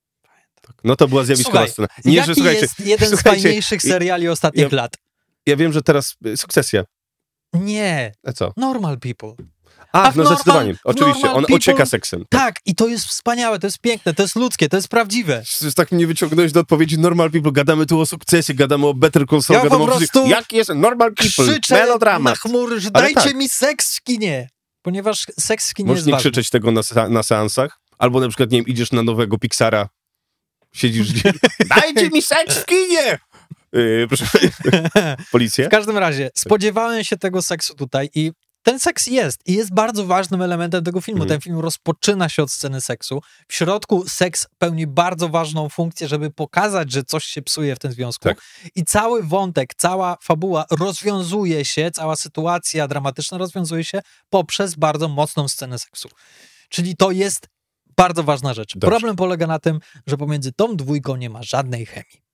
No to była zjawiskowa Słuchaj, scena. Nie, jaki że słuchajcie, jest jeden słuchajcie, z fajniejszych seriali ostatnich ja- lat? ja wiem, że teraz y, Sukcesja. Nie, A co? Normal People. A, A w no normal- zdecydowanie. w Oczywiście, Normal on People- ocieka seksem. Tak, i to jest wspaniałe, to jest piękne, to jest ludzkie, to jest prawdziwe. Tak mnie wyciągnąłeś do odpowiedzi Normal People. Gadamy tu o Sukcesie, gadamy o Better Call Saul, Ja po gadamy o prostu wszystkim. Jaki jest Normal People? Krzyczę na Melodramat. chmury, że Ale dajcie tak. mi seks w kinie. Ponieważ seks w kinie Możesz jest nie ważny. krzyczeć tego na, se- na seansach? Albo na przykład, nie wiem, idziesz na nowego Pixara, siedzisz gdzieś, dajcie mi seks w kinie! Yy, proszę, policja? W każdym razie, spodziewałem się tego seksu tutaj i ten seks jest i jest bardzo ważnym elementem tego filmu. Mhm. Ten film rozpoczyna się od sceny seksu. W środku seks pełni bardzo ważną funkcję, żeby pokazać, że coś się psuje w tym związku. Tak. I cały wątek, cała fabuła rozwiązuje się, cała sytuacja dramatyczna rozwiązuje się poprzez bardzo mocną scenę seksu. Czyli to jest bardzo ważna rzecz. Dobrze. Problem polega na tym, że pomiędzy tą dwójką nie ma żadnej chemii.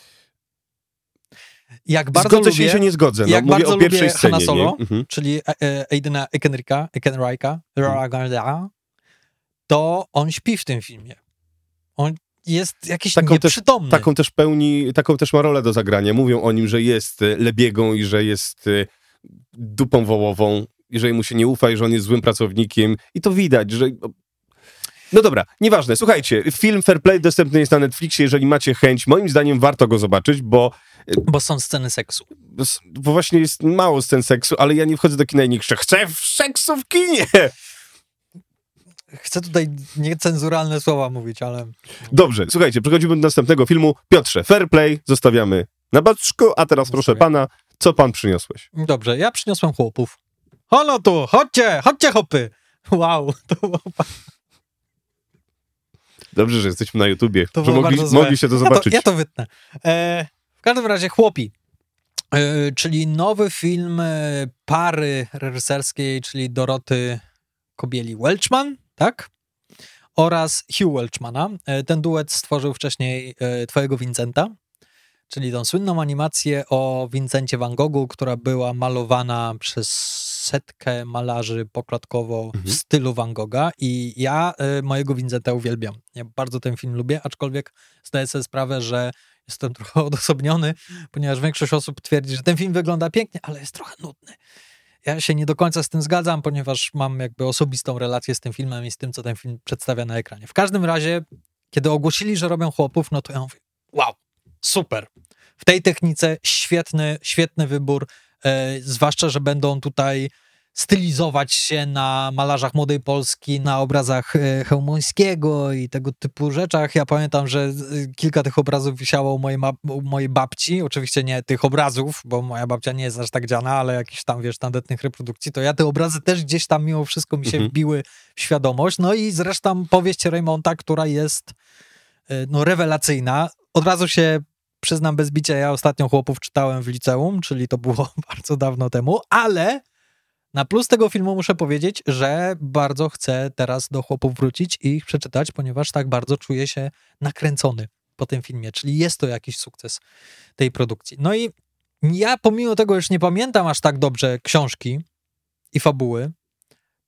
Jak bardzo Zgodzę lubię, się i się nie zgodzę. No, jak mówię bardzo o pierwszej lubię scenie. Hanna Solo, nie? Mhm. czyli e- e- Aidena Ehrenreicha, Ehrenreicha, Ehrenreicha, to on śpi w tym filmie. On jest jakiś Taką też- nieprzytomny. Taką też pełni, taką też ma rolę do zagrania. Mówią o nim, że jest e, lebiegą i że jest e, dupą wołową i że mu się nie ufa i że on jest złym pracownikiem. I to widać, że... No dobra, nieważne. Słuchajcie, film Fair Play dostępny jest na Netflixie. Jeżeli macie chęć, moim zdaniem warto go zobaczyć, bo, Bo są sceny seksu. bo właśnie jest mało scen seksu, ale ja nie wchodzę do kina i nie krzyczę, chcę w seksu w kinie! Chcę tutaj niecenzuralne słowa mówić, ale... Dobrze, słuchajcie, przechodzimy do następnego filmu. Piotrze, Fair Play zostawiamy na boczku, a teraz proszę Zostawiam. pana, co pan przyniosłeś? Dobrze, ja przyniosłem chłopów. Halo tu, chodźcie, chodźcie chłopy. Wow, to było, Dobrze, że jesteśmy na YouTubie, to że było mogli, bardzo złe. mogli się to Ja zobaczyć. to, ja to wytnę. E, w każdym razie Chłopi, e, czyli nowy film e, pary reżyserskiej, czyli Doroty Kobieli-Welchman, tak? Oraz Hugh Welchmana. E, ten duet stworzył wcześniej e, Twojego Vincenta, czyli tą słynną animację o Vincencie Van Goghu, która była malowana przez setkę malarzy poklatkowo Mhm. w stylu Van Gogha i ja y, mojego Vincenta uwielbiam. Ja bardzo ten film lubię, aczkolwiek zdaję sobie sprawę, że jestem trochę odosobniony, ponieważ większość osób twierdzi, że ten film wygląda pięknie, ale jest trochę nudny. Ja się nie do końca z tym zgadzam, ponieważ mam jakby osobistą relację z tym filmem i z tym, co ten film przedstawia na ekranie. W każdym razie, kiedy ogłosili, że robią Chłopów, no to ja mówię, wow, super. W tej technice świetny, świetny wybór, e, zwłaszcza, że będą tutaj stylizować się na malarzach Młodej Polski, na obrazach e, Chełmońskiego i tego typu rzeczach. Ja pamiętam, że e, kilka tych obrazów wisiało u mojej, ma- u mojej babci. Oczywiście nie tych obrazów, bo moja babcia nie jest aż tak dziana, ale jakichś tam, wiesz, tandetnych reprodukcji, to ja te obrazy też gdzieś tam mimo wszystko mi się Mhm. wbiły w świadomość. No i zresztą powieść Raymonta, która jest e, no, rewelacyjna. Od razu się przyznam bez bicia, ja ostatnio Chłopów czytałem w liceum, czyli to było bardzo dawno temu, ale na plus tego filmu muszę powiedzieć, że bardzo chcę teraz do Chłopów wrócić i ich przeczytać, ponieważ tak bardzo czuję się nakręcony po tym filmie, czyli jest to jakiś sukces tej produkcji. No i ja pomimo tego, już nie pamiętam aż tak dobrze książki i fabuły,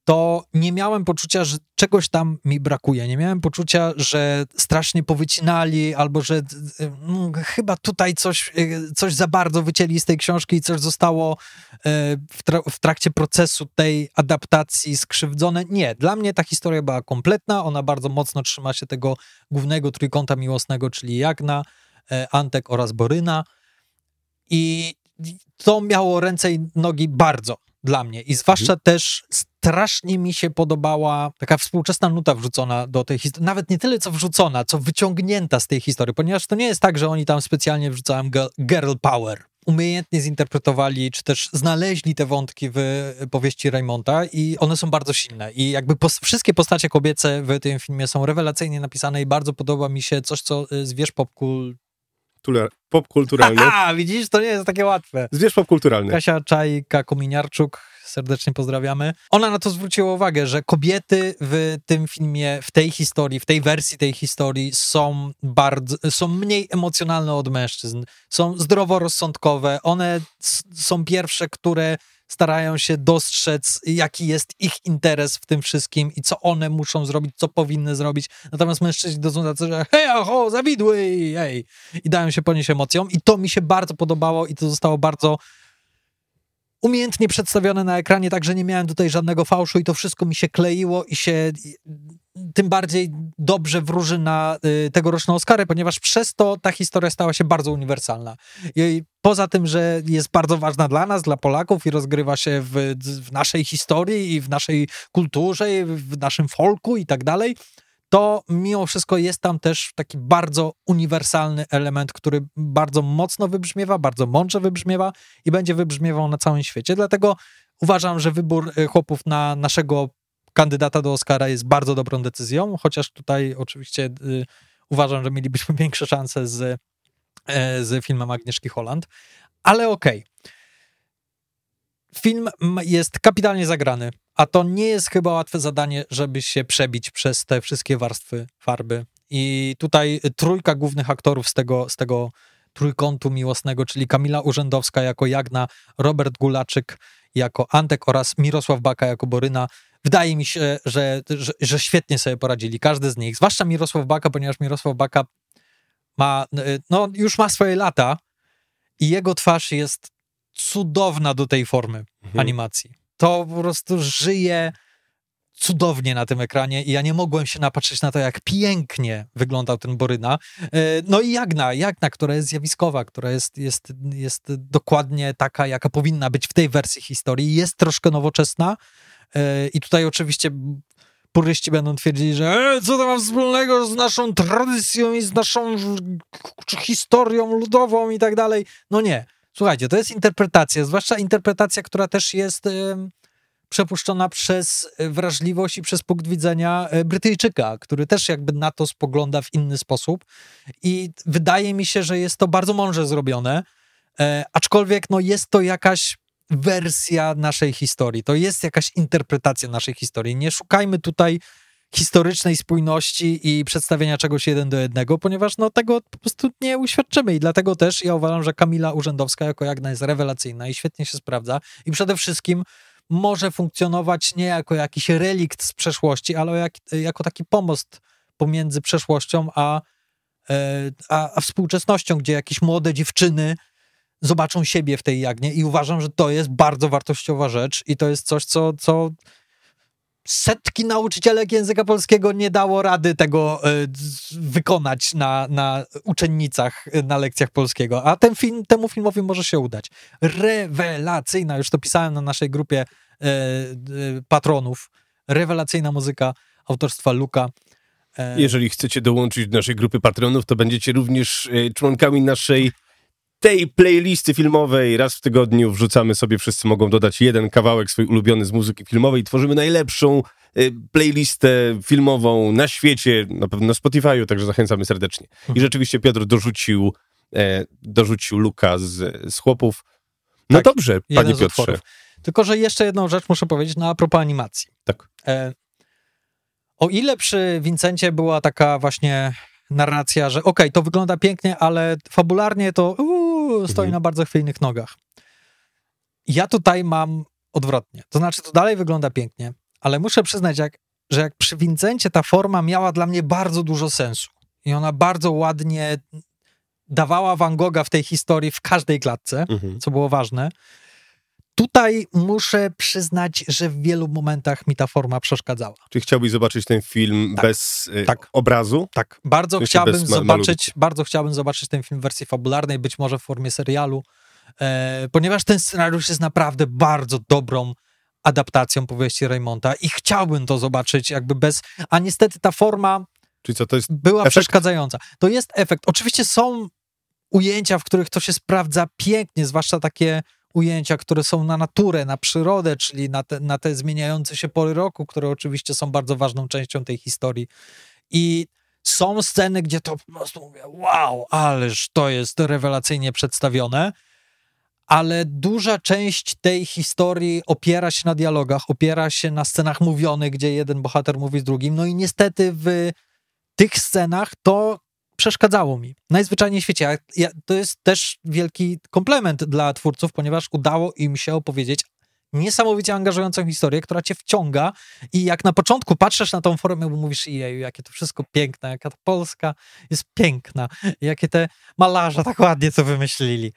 to nie miałem poczucia, że czegoś tam mi brakuje. Nie miałem poczucia, że strasznie powycinali, albo że no, chyba tutaj coś, coś za bardzo wycięli z tej książki i coś zostało w, tra- w trakcie procesu tej adaptacji skrzywdzone. Nie, dla mnie ta historia była kompletna, ona bardzo mocno trzyma się tego głównego trójkąta miłosnego, czyli Jagna, Antek oraz Boryna. I to miało ręce i nogi bardzo dla mnie. I zwłaszcza mhm. też strasznie mi się podobała taka współczesna nuta wrzucona do tej historii. Nawet nie tyle co wrzucona, co wyciągnięta z tej historii, ponieważ to nie jest tak, że oni tam specjalnie wrzucałem girl power. Umiejętnie zinterpretowali, czy też znaleźli te wątki w powieści Raymonta i one są bardzo silne. I jakby pos- wszystkie postacie kobiece w tym filmie są rewelacyjnie napisane i bardzo podoba mi się coś, co zwierz popkul... popkulturalny. A, widzisz, to nie jest takie łatwe. Zwierz popkulturalny. Kasia Czajka-Kominiarczuk, serdecznie pozdrawiamy. Ona na to zwróciła uwagę, że kobiety w tym filmie, w tej historii, w tej wersji tej historii są bardzo, są mniej emocjonalne od mężczyzn. Są zdroworozsądkowe. One są pierwsze, które starają się dostrzec, jaki jest ich interes w tym wszystkim i co one muszą zrobić, co powinny zrobić. Natomiast mężczyźni to są tacy, że hej, aho, zawidły, hej, i dają się ponieść emocjom. I to mi się bardzo podobało i to zostało bardzo umiejętnie przedstawione na ekranie, tak że nie miałem tutaj żadnego fałszu i to wszystko mi się kleiło i się tym bardziej dobrze wróży na y, tegoroczne Oscary, ponieważ przez to ta historia stała się bardzo uniwersalna. I poza tym, że jest bardzo ważna dla nas, dla Polaków i rozgrywa się w, w naszej historii i w naszej kulturze, i w naszym folku i tak dalej, to mimo wszystko jest tam też taki bardzo uniwersalny element, który bardzo mocno wybrzmiewa, bardzo mądrze wybrzmiewa i będzie wybrzmiewał na całym świecie. Dlatego uważam, że wybór chłopów na naszego kandydata do Oscara jest bardzo dobrą decyzją, chociaż tutaj oczywiście y, uważam, że mielibyśmy większe szanse z, y, z filmem Agnieszki Holland, ale okej. Okay. Film jest kapitalnie zagrany, a to nie jest chyba łatwe zadanie, żeby się przebić przez te wszystkie warstwy farby. I tutaj trójka głównych aktorów z tego, z tego trójkątu miłosnego, czyli Kamila Urzędowska jako Jagna, Robert Gulaczyk jako Antek oraz Mirosław Baka jako Boryna. Wydaje mi się, że, że, że świetnie sobie poradzili, każdy z nich, zwłaszcza Mirosław Baka, ponieważ Mirosław Baka ma, no, już ma swoje lata i jego twarz jest cudowna do tej formy mhm. animacji. To po prostu żyje cudownie na tym ekranie i ja nie mogłem się napatrzeć na to, jak pięknie wyglądał ten Boryna. No i Jagna, Jagna, która jest zjawiskowa, która jest, jest, jest dokładnie taka, jaka powinna być w tej wersji historii. Jest troszkę nowoczesna i tutaj oczywiście puryści będą twierdzili, że e, co to ma wspólnego z naszą tradycją i z naszą historią ludową i tak dalej. No nie. Słuchajcie, to jest interpretacja, zwłaszcza interpretacja, która też jest y, przepuszczona przez wrażliwość i przez punkt widzenia Brytyjczyka, który też jakby na to spogląda w inny sposób i wydaje mi się, że jest to bardzo mądrze zrobione, y, aczkolwiek no, jest to jakaś wersja naszej historii, to jest jakaś interpretacja naszej historii. Nie szukajmy tutaj historycznej spójności i przedstawienia czegoś jeden do jednego, ponieważ no tego po prostu nie uświadczymy i dlatego też ja uważam, że Kamila Urzędowska jako Jagna jest rewelacyjna i świetnie się sprawdza i przede wszystkim może funkcjonować nie jako jakiś relikt z przeszłości, ale jak, jako taki pomost pomiędzy przeszłością a, a, a współczesnością, gdzie jakieś młode dziewczyny zobaczą siebie w tej Jagnie i uważam, że to jest bardzo wartościowa rzecz i to jest coś, co, co setki nauczycielek języka polskiego nie dało rady tego y, wykonać na, na uczennicach na lekcjach polskiego, a ten film, temu filmowi może się udać. Rewelacyjna, już to pisałem na naszej grupie y, y, patronów, rewelacyjna muzyka autorstwa Luka. Jeżeli chcecie dołączyć do naszej grupy patronów, to będziecie również y, członkami naszej tej playlisty filmowej. Raz w tygodniu wrzucamy sobie, wszyscy mogą dodać jeden kawałek swój ulubiony z muzyki filmowej. Tworzymy najlepszą y, playlistę filmową na świecie, na pewno na Spotify'u, także zachęcamy serdecznie. I rzeczywiście Piotr dorzucił, e, dorzucił Luka z, z chłopów. No tak, dobrze, panie Piotrze. Utworów. Tylko, że jeszcze jedną rzecz muszę powiedzieć na propos animacji. Tak. E, o ile przy Vincencie była taka właśnie narracja, że okej, okay, to wygląda pięknie, ale fabularnie to uu, stoi mhm. na bardzo chwiejnych nogach. Ja tutaj mam odwrotnie. To znaczy, to dalej wygląda pięknie, ale muszę przyznać, jak, że jak przy Vincencie ta forma miała dla mnie bardzo dużo sensu i ona bardzo ładnie dawała Van Gogha w tej historii w każdej klatce, mhm. co było ważne. Tutaj muszę przyznać, że w wielu momentach mi ta forma przeszkadzała. Czy chciałbyś zobaczyć ten film tak, bez y, tak. obrazu? Tak, bardzo chciałbym zobaczyć, bardzo chciałbym zobaczyć ten film w wersji fabularnej, być może w formie serialu, e, ponieważ ten scenariusz jest naprawdę bardzo dobrą adaptacją powieści Raymonta i chciałbym to zobaczyć jakby bez, a niestety ta forma Czyli co, to jest była efekt? przeszkadzająca. To jest efekt. Oczywiście są ujęcia, w których to się sprawdza pięknie, zwłaszcza takie ujęcia, które są na naturę, na przyrodę, czyli na te, na te zmieniające się pory roku, które oczywiście są bardzo ważną częścią tej historii. I są sceny, gdzie to po prostu mówię, wow, ależ to jest rewelacyjnie przedstawione, ale duża część tej historii opiera się na dialogach, opiera się na scenach mówionych, gdzie jeden bohater mówi z drugim, no i niestety w tych scenach to przeszkadzało mi. Najzwyczajniej w świecie. Ja, ja, to jest też wielki komplement dla twórców, ponieważ udało im się opowiedzieć niesamowicie angażującą historię, która cię wciąga i jak na początku patrzysz na tą formę, bo mówisz, jeju, jakie to wszystko piękne, jaka ta Polska jest piękna, jakie te malarze tak ładnie to wymyślili.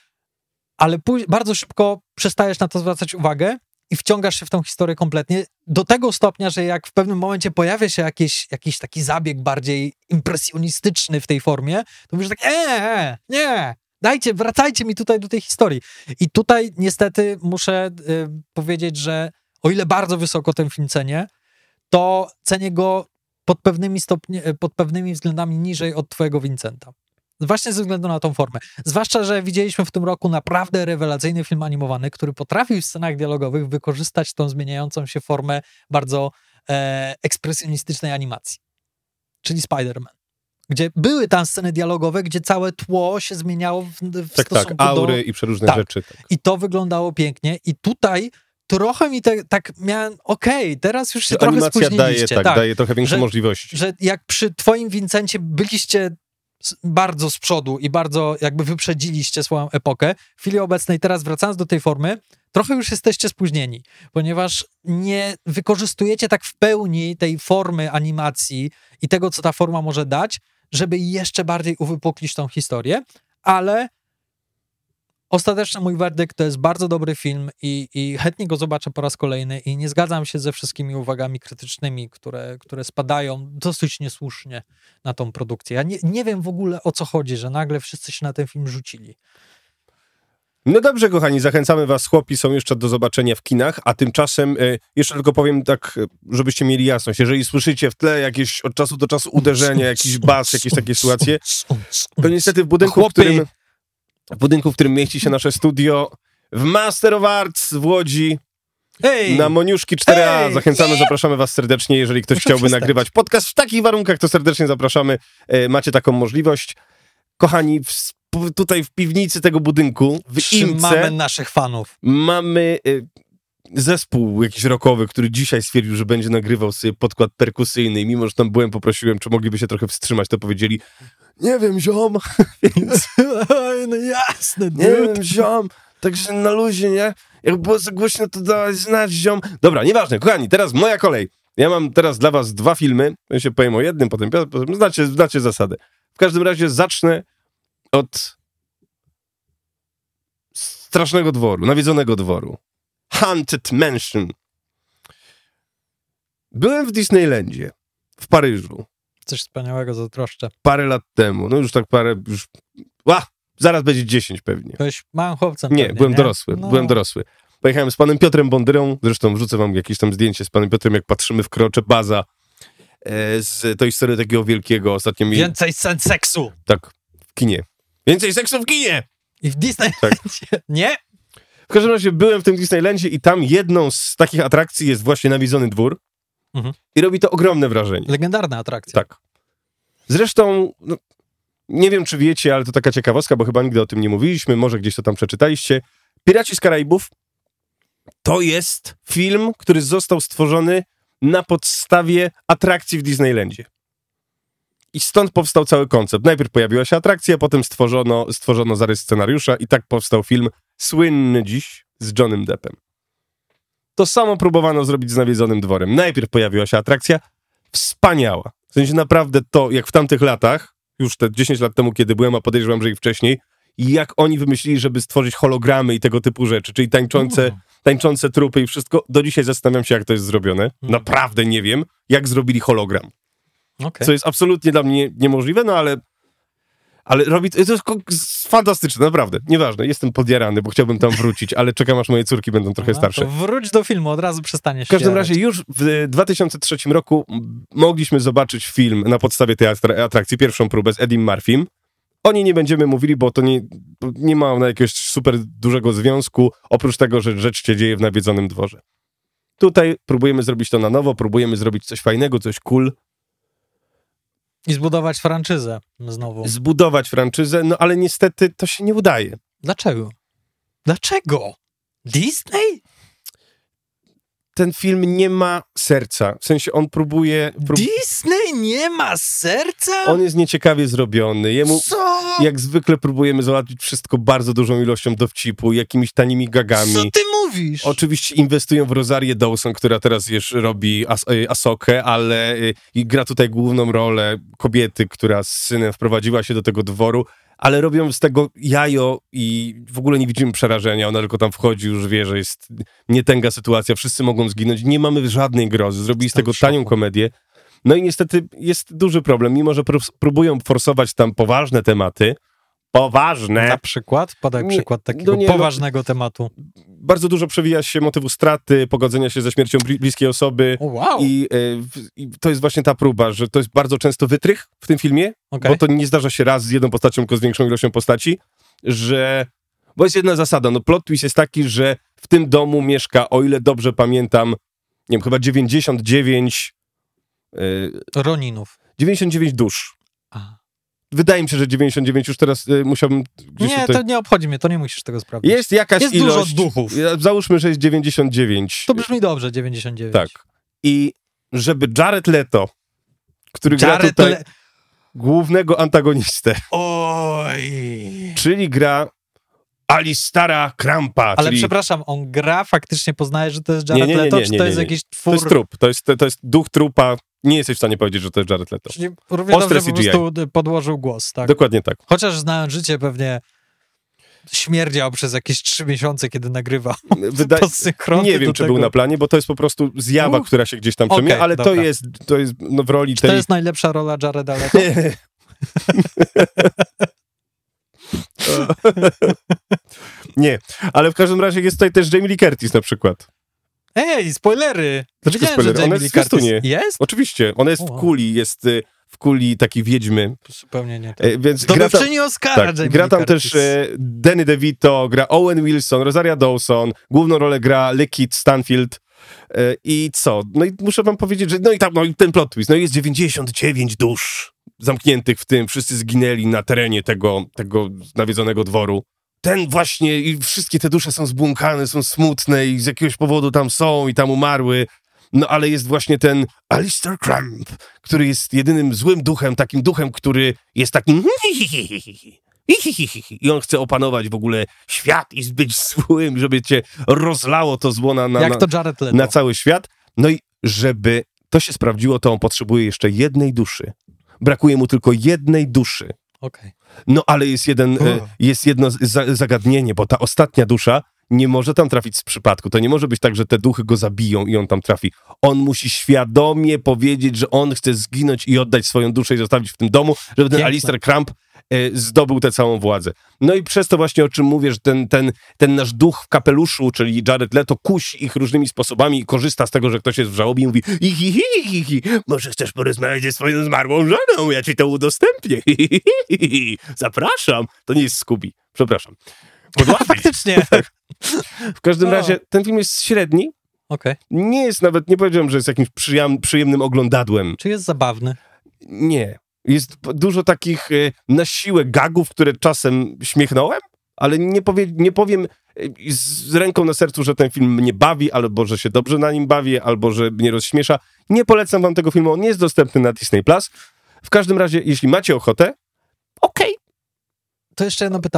Ale później, bardzo szybko przestajesz na to zwracać uwagę i wciągasz się w tą historię kompletnie do tego stopnia, że jak w pewnym momencie pojawia się jakiś, jakiś taki zabieg bardziej impresjonistyczny w tej formie, to mówisz tak, eee, nie, dajcie, wracajcie mi tutaj do tej historii. I tutaj niestety muszę y, powiedzieć, że o ile bardzo wysoko ten film cenię, to cenię go pod pewnymi, stopni- pod pewnymi względami niżej od twojego Vincenta. Właśnie ze względu na tą formę. Zwłaszcza, że widzieliśmy w tym roku naprawdę rewelacyjny film animowany, który potrafił w scenach dialogowych wykorzystać tą zmieniającą się formę bardzo e, ekspresjonistycznej animacji. Czyli Spider-Man. Gdzie były tam sceny dialogowe, gdzie całe tło się zmieniało w, w tak, stosunku tak, aury do... i przeróżne tak. rzeczy. Tak. I to wyglądało pięknie. I tutaj trochę mi te, tak miałem, okej, okay, teraz już się że trochę animacja spóźniliście. Daje, tak, tak, daje trochę większe że, możliwości. Że jak przy twoim Vincencie byliście bardzo z przodu i bardzo jakby wyprzedziliście swoją epokę. W chwili obecnej, teraz wracając do tej formy, trochę już jesteście spóźnieni, ponieważ nie wykorzystujecie tak w pełni tej formy animacji i tego, co ta forma może dać, żeby jeszcze bardziej uwypuklić tą historię, ale ostatecznie mój werdykt to jest bardzo dobry film i, i chętnie go zobaczę po raz kolejny i nie zgadzam się ze wszystkimi uwagami krytycznymi, które, które spadają dosyć niesłusznie na tą produkcję. Ja nie, nie wiem w ogóle, o co chodzi, że nagle wszyscy się na ten film rzucili. No dobrze, kochani, zachęcamy was, chłopi są jeszcze do zobaczenia w kinach, a tymczasem y, jeszcze tylko powiem tak, żebyście mieli jasność, jeżeli słyszycie w tle jakieś od czasu do czasu uderzenie, jakiś bas, jakieś takie sytuacje, to niestety w budynku, w którym w budynku, w którym mieści się nasze studio, w Master of Arts w Łodzi, hey! Na Moniuszki cztery A. Hey! Zachęcamy, yeah! Zapraszamy was serdecznie. Jeżeli ktoś Muszę chciałby przystać. nagrywać podcast w takich warunkach, to serdecznie zapraszamy. E, macie taką możliwość. Kochani, w, tutaj w piwnicy tego budynku, w Imce, mamy naszych fanów. Mamy e, zespół jakiś rockowy, który dzisiaj stwierdził, że będzie nagrywał sobie podkład perkusyjny i mimo, że tam byłem, poprosiłem, czy mogliby się trochę wstrzymać, to powiedzieli, nie wiem, ziom. Więc, no jasne, nie wiem, ziom. Także na luzie, nie? Jak było za głośno, to dałeś znać, ziom. Dobra, nieważne, kochani, teraz moja kolej. Ja mam teraz dla was dwa filmy. Ja się powiem o jednym, potem, potem znacie, znacie zasadę. W każdym razie zacznę od strasznego dworu, nawiedzonego dworu. Haunted Mansion. Byłem w Disneylandzie w Paryżu. Coś wspaniałego, zatroszczę. Parę lat temu, no już tak parę, już, ła, zaraz będzie dziesięć pewnie. Byłeś małym chłopcem Nie, pewnie, byłem nie? dorosły, no. byłem dorosły. Pojechałem z panem Piotrem Bondyrą, zresztą wrzucę wam jakieś tam zdjęcie z panem Piotrem, jak patrzymy w krocze Baza e, z tej historii takiego wielkiego. Ostatnio mi... Więcej scen seksu! Tak, w kinie. Więcej seksu w kinie! I w Disneylandzie, tak. Nie? W każdym razie byłem w tym Disneylandzie i tam jedną z takich atrakcji jest właśnie nawiedzony dwór mhm. i robi to ogromne wrażenie. Legendarna atrakcja. Tak. Zresztą, no, nie wiem, czy wiecie, ale to taka ciekawostka, bo chyba nigdy o tym nie mówiliśmy, może gdzieś to tam przeczytaliście. Piraci z Karaibów to jest film, który został stworzony na podstawie atrakcji w Disneylandzie. I stąd powstał cały koncept. Najpierw pojawiła się atrakcja, potem stworzono, stworzono zarys scenariusza i tak powstał film słynny dziś z Johnnym Deppem. To samo próbowano zrobić z Nawiedzonym Dworem. Najpierw pojawiła się atrakcja wspaniała. W sensie naprawdę to, jak w tamtych latach, już te dziesięć lat temu, kiedy byłem, a podejrzewam, że i wcześniej, i jak oni wymyślili, żeby stworzyć hologramy i tego typu rzeczy, czyli tańczące, uh. tańczące trupy i wszystko. Do dzisiaj zastanawiam się, jak to jest zrobione. Uh. Naprawdę nie wiem, jak zrobili hologram. Okay. Co jest absolutnie dla mnie niemożliwe, no ale ale robi, to jest fantastyczne, naprawdę. Nieważne, jestem podjarany, bo chciałbym tam wrócić, ale czekam, aż moje córki będą trochę no, starsze. To wróć do filmu, od razu przestaniesz W każdym jarać. razie już w dwa tysiące trzecim roku mogliśmy zobaczyć film na podstawie tej atrakcji, pierwszą próbę z Eddie Murphym. O niej nie będziemy mówili, bo to nie, nie ma ona jakiegoś super dużego związku, oprócz tego, że rzecz się dzieje w Nawiedzonym Dworze. Tutaj próbujemy zrobić to na nowo, próbujemy zrobić coś fajnego, coś cool. I zbudować franczyzę znowu. Zbudować franczyzę, no ale niestety to się nie udaje. Dlaczego? Dlaczego? Disney? Ten film nie ma serca. W sensie on próbuje... Prób... Disney nie ma serca? On jest nieciekawie zrobiony. Jemu, Co? Jak zwykle próbujemy załatwić wszystko bardzo dużą ilością dowcipu, jakimiś tanimi gagami. Co ty mówisz? Oczywiście inwestują w Rosarię Dawson, która teraz już robi As Asokę, ale y, i gra tutaj główną rolę kobiety, która z synem wprowadziła się do tego dworu, ale robią z tego jajo i w ogóle nie widzimy przerażenia. Ona tylko tam wchodzi, już wie, że jest nietęga sytuacja, wszyscy mogą zginąć. Nie mamy żadnej grozy. Zrobili z tego tanią komedię. No i niestety jest duży problem. Mimo że próbują forsować tam poważne tematy, poważne. Na przykład? Podaj nie, przykład takiego no nie, poważnego no, tematu. Bardzo dużo przewija się motywu straty, pogodzenia się ze śmiercią bliskiej osoby. Oh, wow. I, y, I to jest właśnie ta próba, że to jest bardzo często wytrych w tym filmie, okay. Bo to nie zdarza się raz z jedną postacią, tylko z większą ilością postaci, że... Bo jest jedna zasada, no plot twist jest taki, że w tym domu mieszka, o ile dobrze pamiętam, nie wiem, chyba dziewięćdziesiąt dziewięć... Y, Roninów. dziewięćdziesiąt dziewięć dusz. A. Wydaje mi się, że dziewięćdziesiąt dziewięć, już teraz y, musiałbym... Nie, tutaj... to nie obchodzi mnie, to nie musisz tego sprawdzić. Jest jakaś jest ilość... dużo duchów. Załóżmy, że jest dziewięćdziesiąt dziewięć. To brzmi dobrze, dziewięćdziesiąt dziewięć. Tak. I żeby Jared Leto, który Jared gra tutaj Le... głównego antagonistę. Oj. Czyli gra Alistara Krampa. Ale czyli... przepraszam, on gra, faktycznie poznaje, że to jest Jared nie, nie, nie, Leto, nie, nie, czy nie, to nie, jest nie. jakiś twór... To jest trup, to jest, to jest duch trupa. Nie jesteś w stanie powiedzieć, że to jest Jared Leto. Czyli równie Ostre dobrze po prostu podłożył głos, tak? Dokładnie tak. Chociaż znając życie pewnie śmierdział przez jakieś trzy miesiące, kiedy nagrywał Wyda... Nie wiem, czy tego. był na planie, bo to jest po prostu zjawa, Uf. która się gdzieś tam przemija, okay, ale dobra. to jest, to jest no, w roli czy tej... to jest najlepsza rola Jareda Leto? Nie, ale w każdym razie jest tutaj też Jamie Lee Curtis na przykład. Ej, spoilery! Dlaczego spoilery? Ona jest w zwiastunie. Jest? Oczywiście, ona jest wow. w kuli, jest w kuli takiej wiedźmy. Zupełnie nie tak. E, więc Zdobywczyni Oscara, tak, gra tam też e, Danny DeVito, gra Owen Wilson, Rosaria Dawson, główną rolę gra Lakeith Stanfield. E, I co? No i muszę wam powiedzieć, że no i tam no i ten plot twist, no jest dziewięćdziesiąt dziewięć dusz zamkniętych w tym, wszyscy zginęli na terenie tego, tego nawiedzonego dworu. Ten właśnie, i wszystkie te dusze są zbłąkane, są smutne i z jakiegoś powodu tam są i tam umarły. No ale jest właśnie ten Alistair Crump, który jest jedynym złym duchem, takim duchem, który jest takim i on chce opanować w ogóle świat i być złym, żeby cię rozlało to zło na, na, Jak to Jared Leto. na cały świat. No i żeby to się sprawdziło, to on potrzebuje jeszcze jednej duszy. Brakuje mu tylko jednej duszy. Okay. No ale jest, jeden, oh. jest jedno zagadnienie, bo ta ostatnia dusza nie może tam trafić z przypadku. To nie może być tak, że te duchy go zabiją i on tam trafi. On musi świadomie powiedzieć, że on chce zginąć i oddać swoją duszę i zostawić w tym domu, żeby ten Alistair Crump e, zdobył tę całą władzę. No i przez to właśnie, o czym mówię, że ten, ten, ten nasz duch w kapeluszu, czyli Jared Leto, kusi ich różnymi sposobami i korzysta z tego, że ktoś jest w żałobie i mówi hi, hi, hi, hi, może chcesz porozmawiać ze swoją zmarłą żoną, ja ci to udostępnię. Hi, hi, hi, hi. Zapraszam. To nie jest Scooby. Przepraszam. Faktycznie. W każdym no. razie ten film jest średni. Okay. Nie jest nawet, nie powiedziałem, że jest jakimś przyjam, przyjemnym oglądadłem. Czy jest zabawny? Nie. Jest dużo takich y, na siłę gagów, które czasem śmiechnąłem, ale nie, powie, nie powiem y, z ręką na sercu, że ten film mnie bawi, albo że się dobrze na nim bawię, albo że mnie rozśmiesza. Nie polecam wam tego filmu, on nie jest dostępny na Disney Plus. W każdym razie, jeśli macie ochotę, okej. Okay. To jeszcze jedno pytanie. Tak.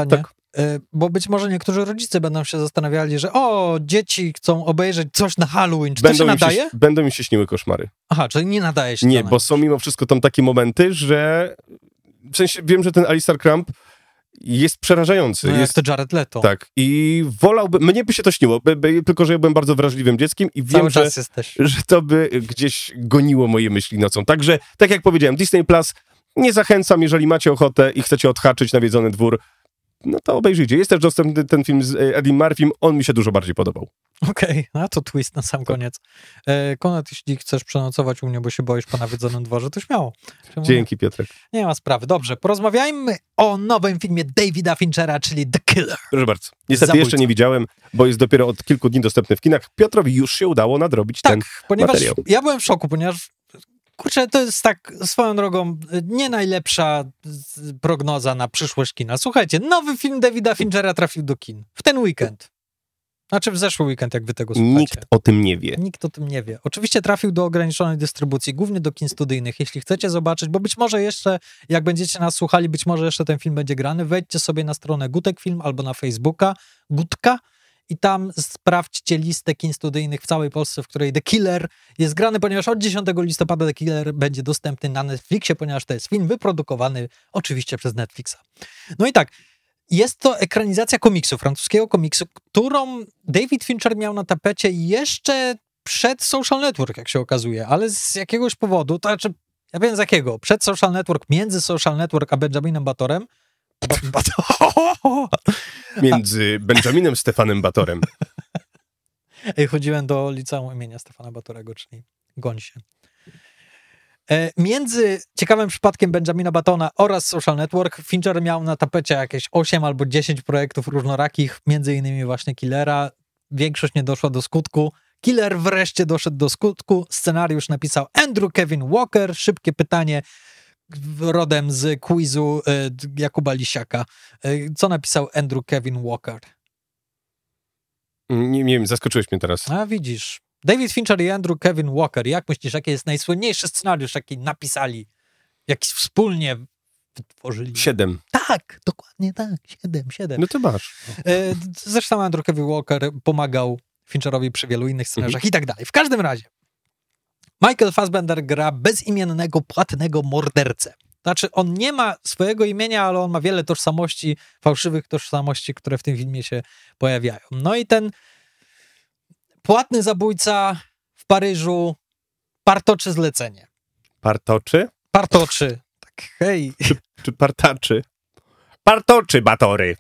y, bo być może niektórzy rodzice będą się zastanawiali, że o, dzieci chcą obejrzeć coś na Halloween, czy będą to się nadaje? Się, będą mi się śniły koszmary. Aha, czyli nie nadaje się. Nie, bo są mimo wszystko tam takie momenty, że w sensie wiem, że ten Alistair Crump jest przerażający. No jest jak to Jared Leto. Tak. I wolałbym, mnie by się to śniło, by, by, tylko że ja byłem bardzo wrażliwym dzieckiem i wiem, Cały że, czas jesteś. że to by gdzieś goniło moje myśli nocą. Także, tak jak powiedziałem, Disney Plus nie zachęcam, jeżeli macie ochotę i chcecie odhaczyć nawiedzony dwór, no to obejrzyjcie. Jest też dostępny ten film z Eddie Murphym, on mi się dużo bardziej podobał. Okej, okay, a to twist na sam tak. koniec. E, Konrad, jeśli chcesz przenocować u mnie, bo się boisz po nawiedzonym dworze, to śmiało. Czemu Dzięki, Piotrek. Nie ma sprawy. Dobrze, porozmawiajmy o nowym filmie Davida Finchera, czyli The Killer. Proszę bardzo. Niestety Zabójca. Jeszcze nie widziałem, bo jest dopiero od kilku dni dostępny w kinach. Piotrowi już się udało nadrobić tak, ten ponieważ materiał. Ja byłem w szoku, ponieważ kurczę, to jest tak swoją drogą nie najlepsza prognoza na przyszłość kina. Słuchajcie, nowy film Davida Finchera trafił do kin w ten weekend. Znaczy w zeszły weekend, jak wy tego słuchacie. Nikt o tym nie wie. Nikt o tym nie wie. Oczywiście trafił do ograniczonej dystrybucji, głównie do kin studyjnych. Jeśli chcecie zobaczyć, bo być może jeszcze, jak będziecie nas słuchali, być może jeszcze ten film będzie grany, wejdźcie sobie na stronę Gutek Film albo na Facebooka Gutka i tam sprawdźcie listę kin studyjnych w całej Polsce, w której The Killer jest grany, ponieważ od dziesiątego listopada The Killer będzie dostępny na Netflixie, ponieważ to jest film wyprodukowany oczywiście przez Netflixa. No i tak, jest to ekranizacja komiksu, francuskiego komiksu, którą David Fincher miał na tapecie jeszcze przed Social Network, jak się okazuje, ale z jakiegoś powodu, to znaczy, ja wiem z jakiego, przed Social Network, między Social Network a Benjaminem Batorem, ba- Bator- Między Benjaminem Stefanem Batorem. Ej, chodziłem do liceum imienia Stefana Batorego, czyli Gońsie. E, między ciekawym przypadkiem Benjamina Batona oraz Social Network Fincher miał na tapecie jakieś osiem albo dziesięć projektów różnorakich, między innymi właśnie Killera. Większość nie doszła do skutku. Killer wreszcie doszedł do skutku. Scenariusz napisał Andrew Kevin Walker. Szybkie pytanie rodem z quizu e, Jakuba Lisiaka. E, co napisał Andrew Kevin Walker? Nie, nie wiem, zaskoczyłeś mnie teraz. A widzisz. David Fincher i Andrew Kevin Walker. Jak myślisz, jaki jest najsłynniejszy scenariusz, jaki napisali? Jaki wspólnie wytworzyli? Siedem. Tak, dokładnie tak. Siedem, siedem. No to masz. E, zresztą Andrew Kevin Walker pomagał Fincherowi przy wielu innych scenariuszach mhm. i tak dalej. W każdym razie Michael Fassbender gra bezimiennego, płatnego mordercę. Znaczy, on nie ma swojego imienia, ale on ma wiele tożsamości, fałszywych tożsamości, które w tym filmie się pojawiają. No i ten płatny zabójca w Paryżu partoczy zlecenie. Partoczy? Partoczy. Tak, hej. Czy, czy partaczy? Partoczy, Batory.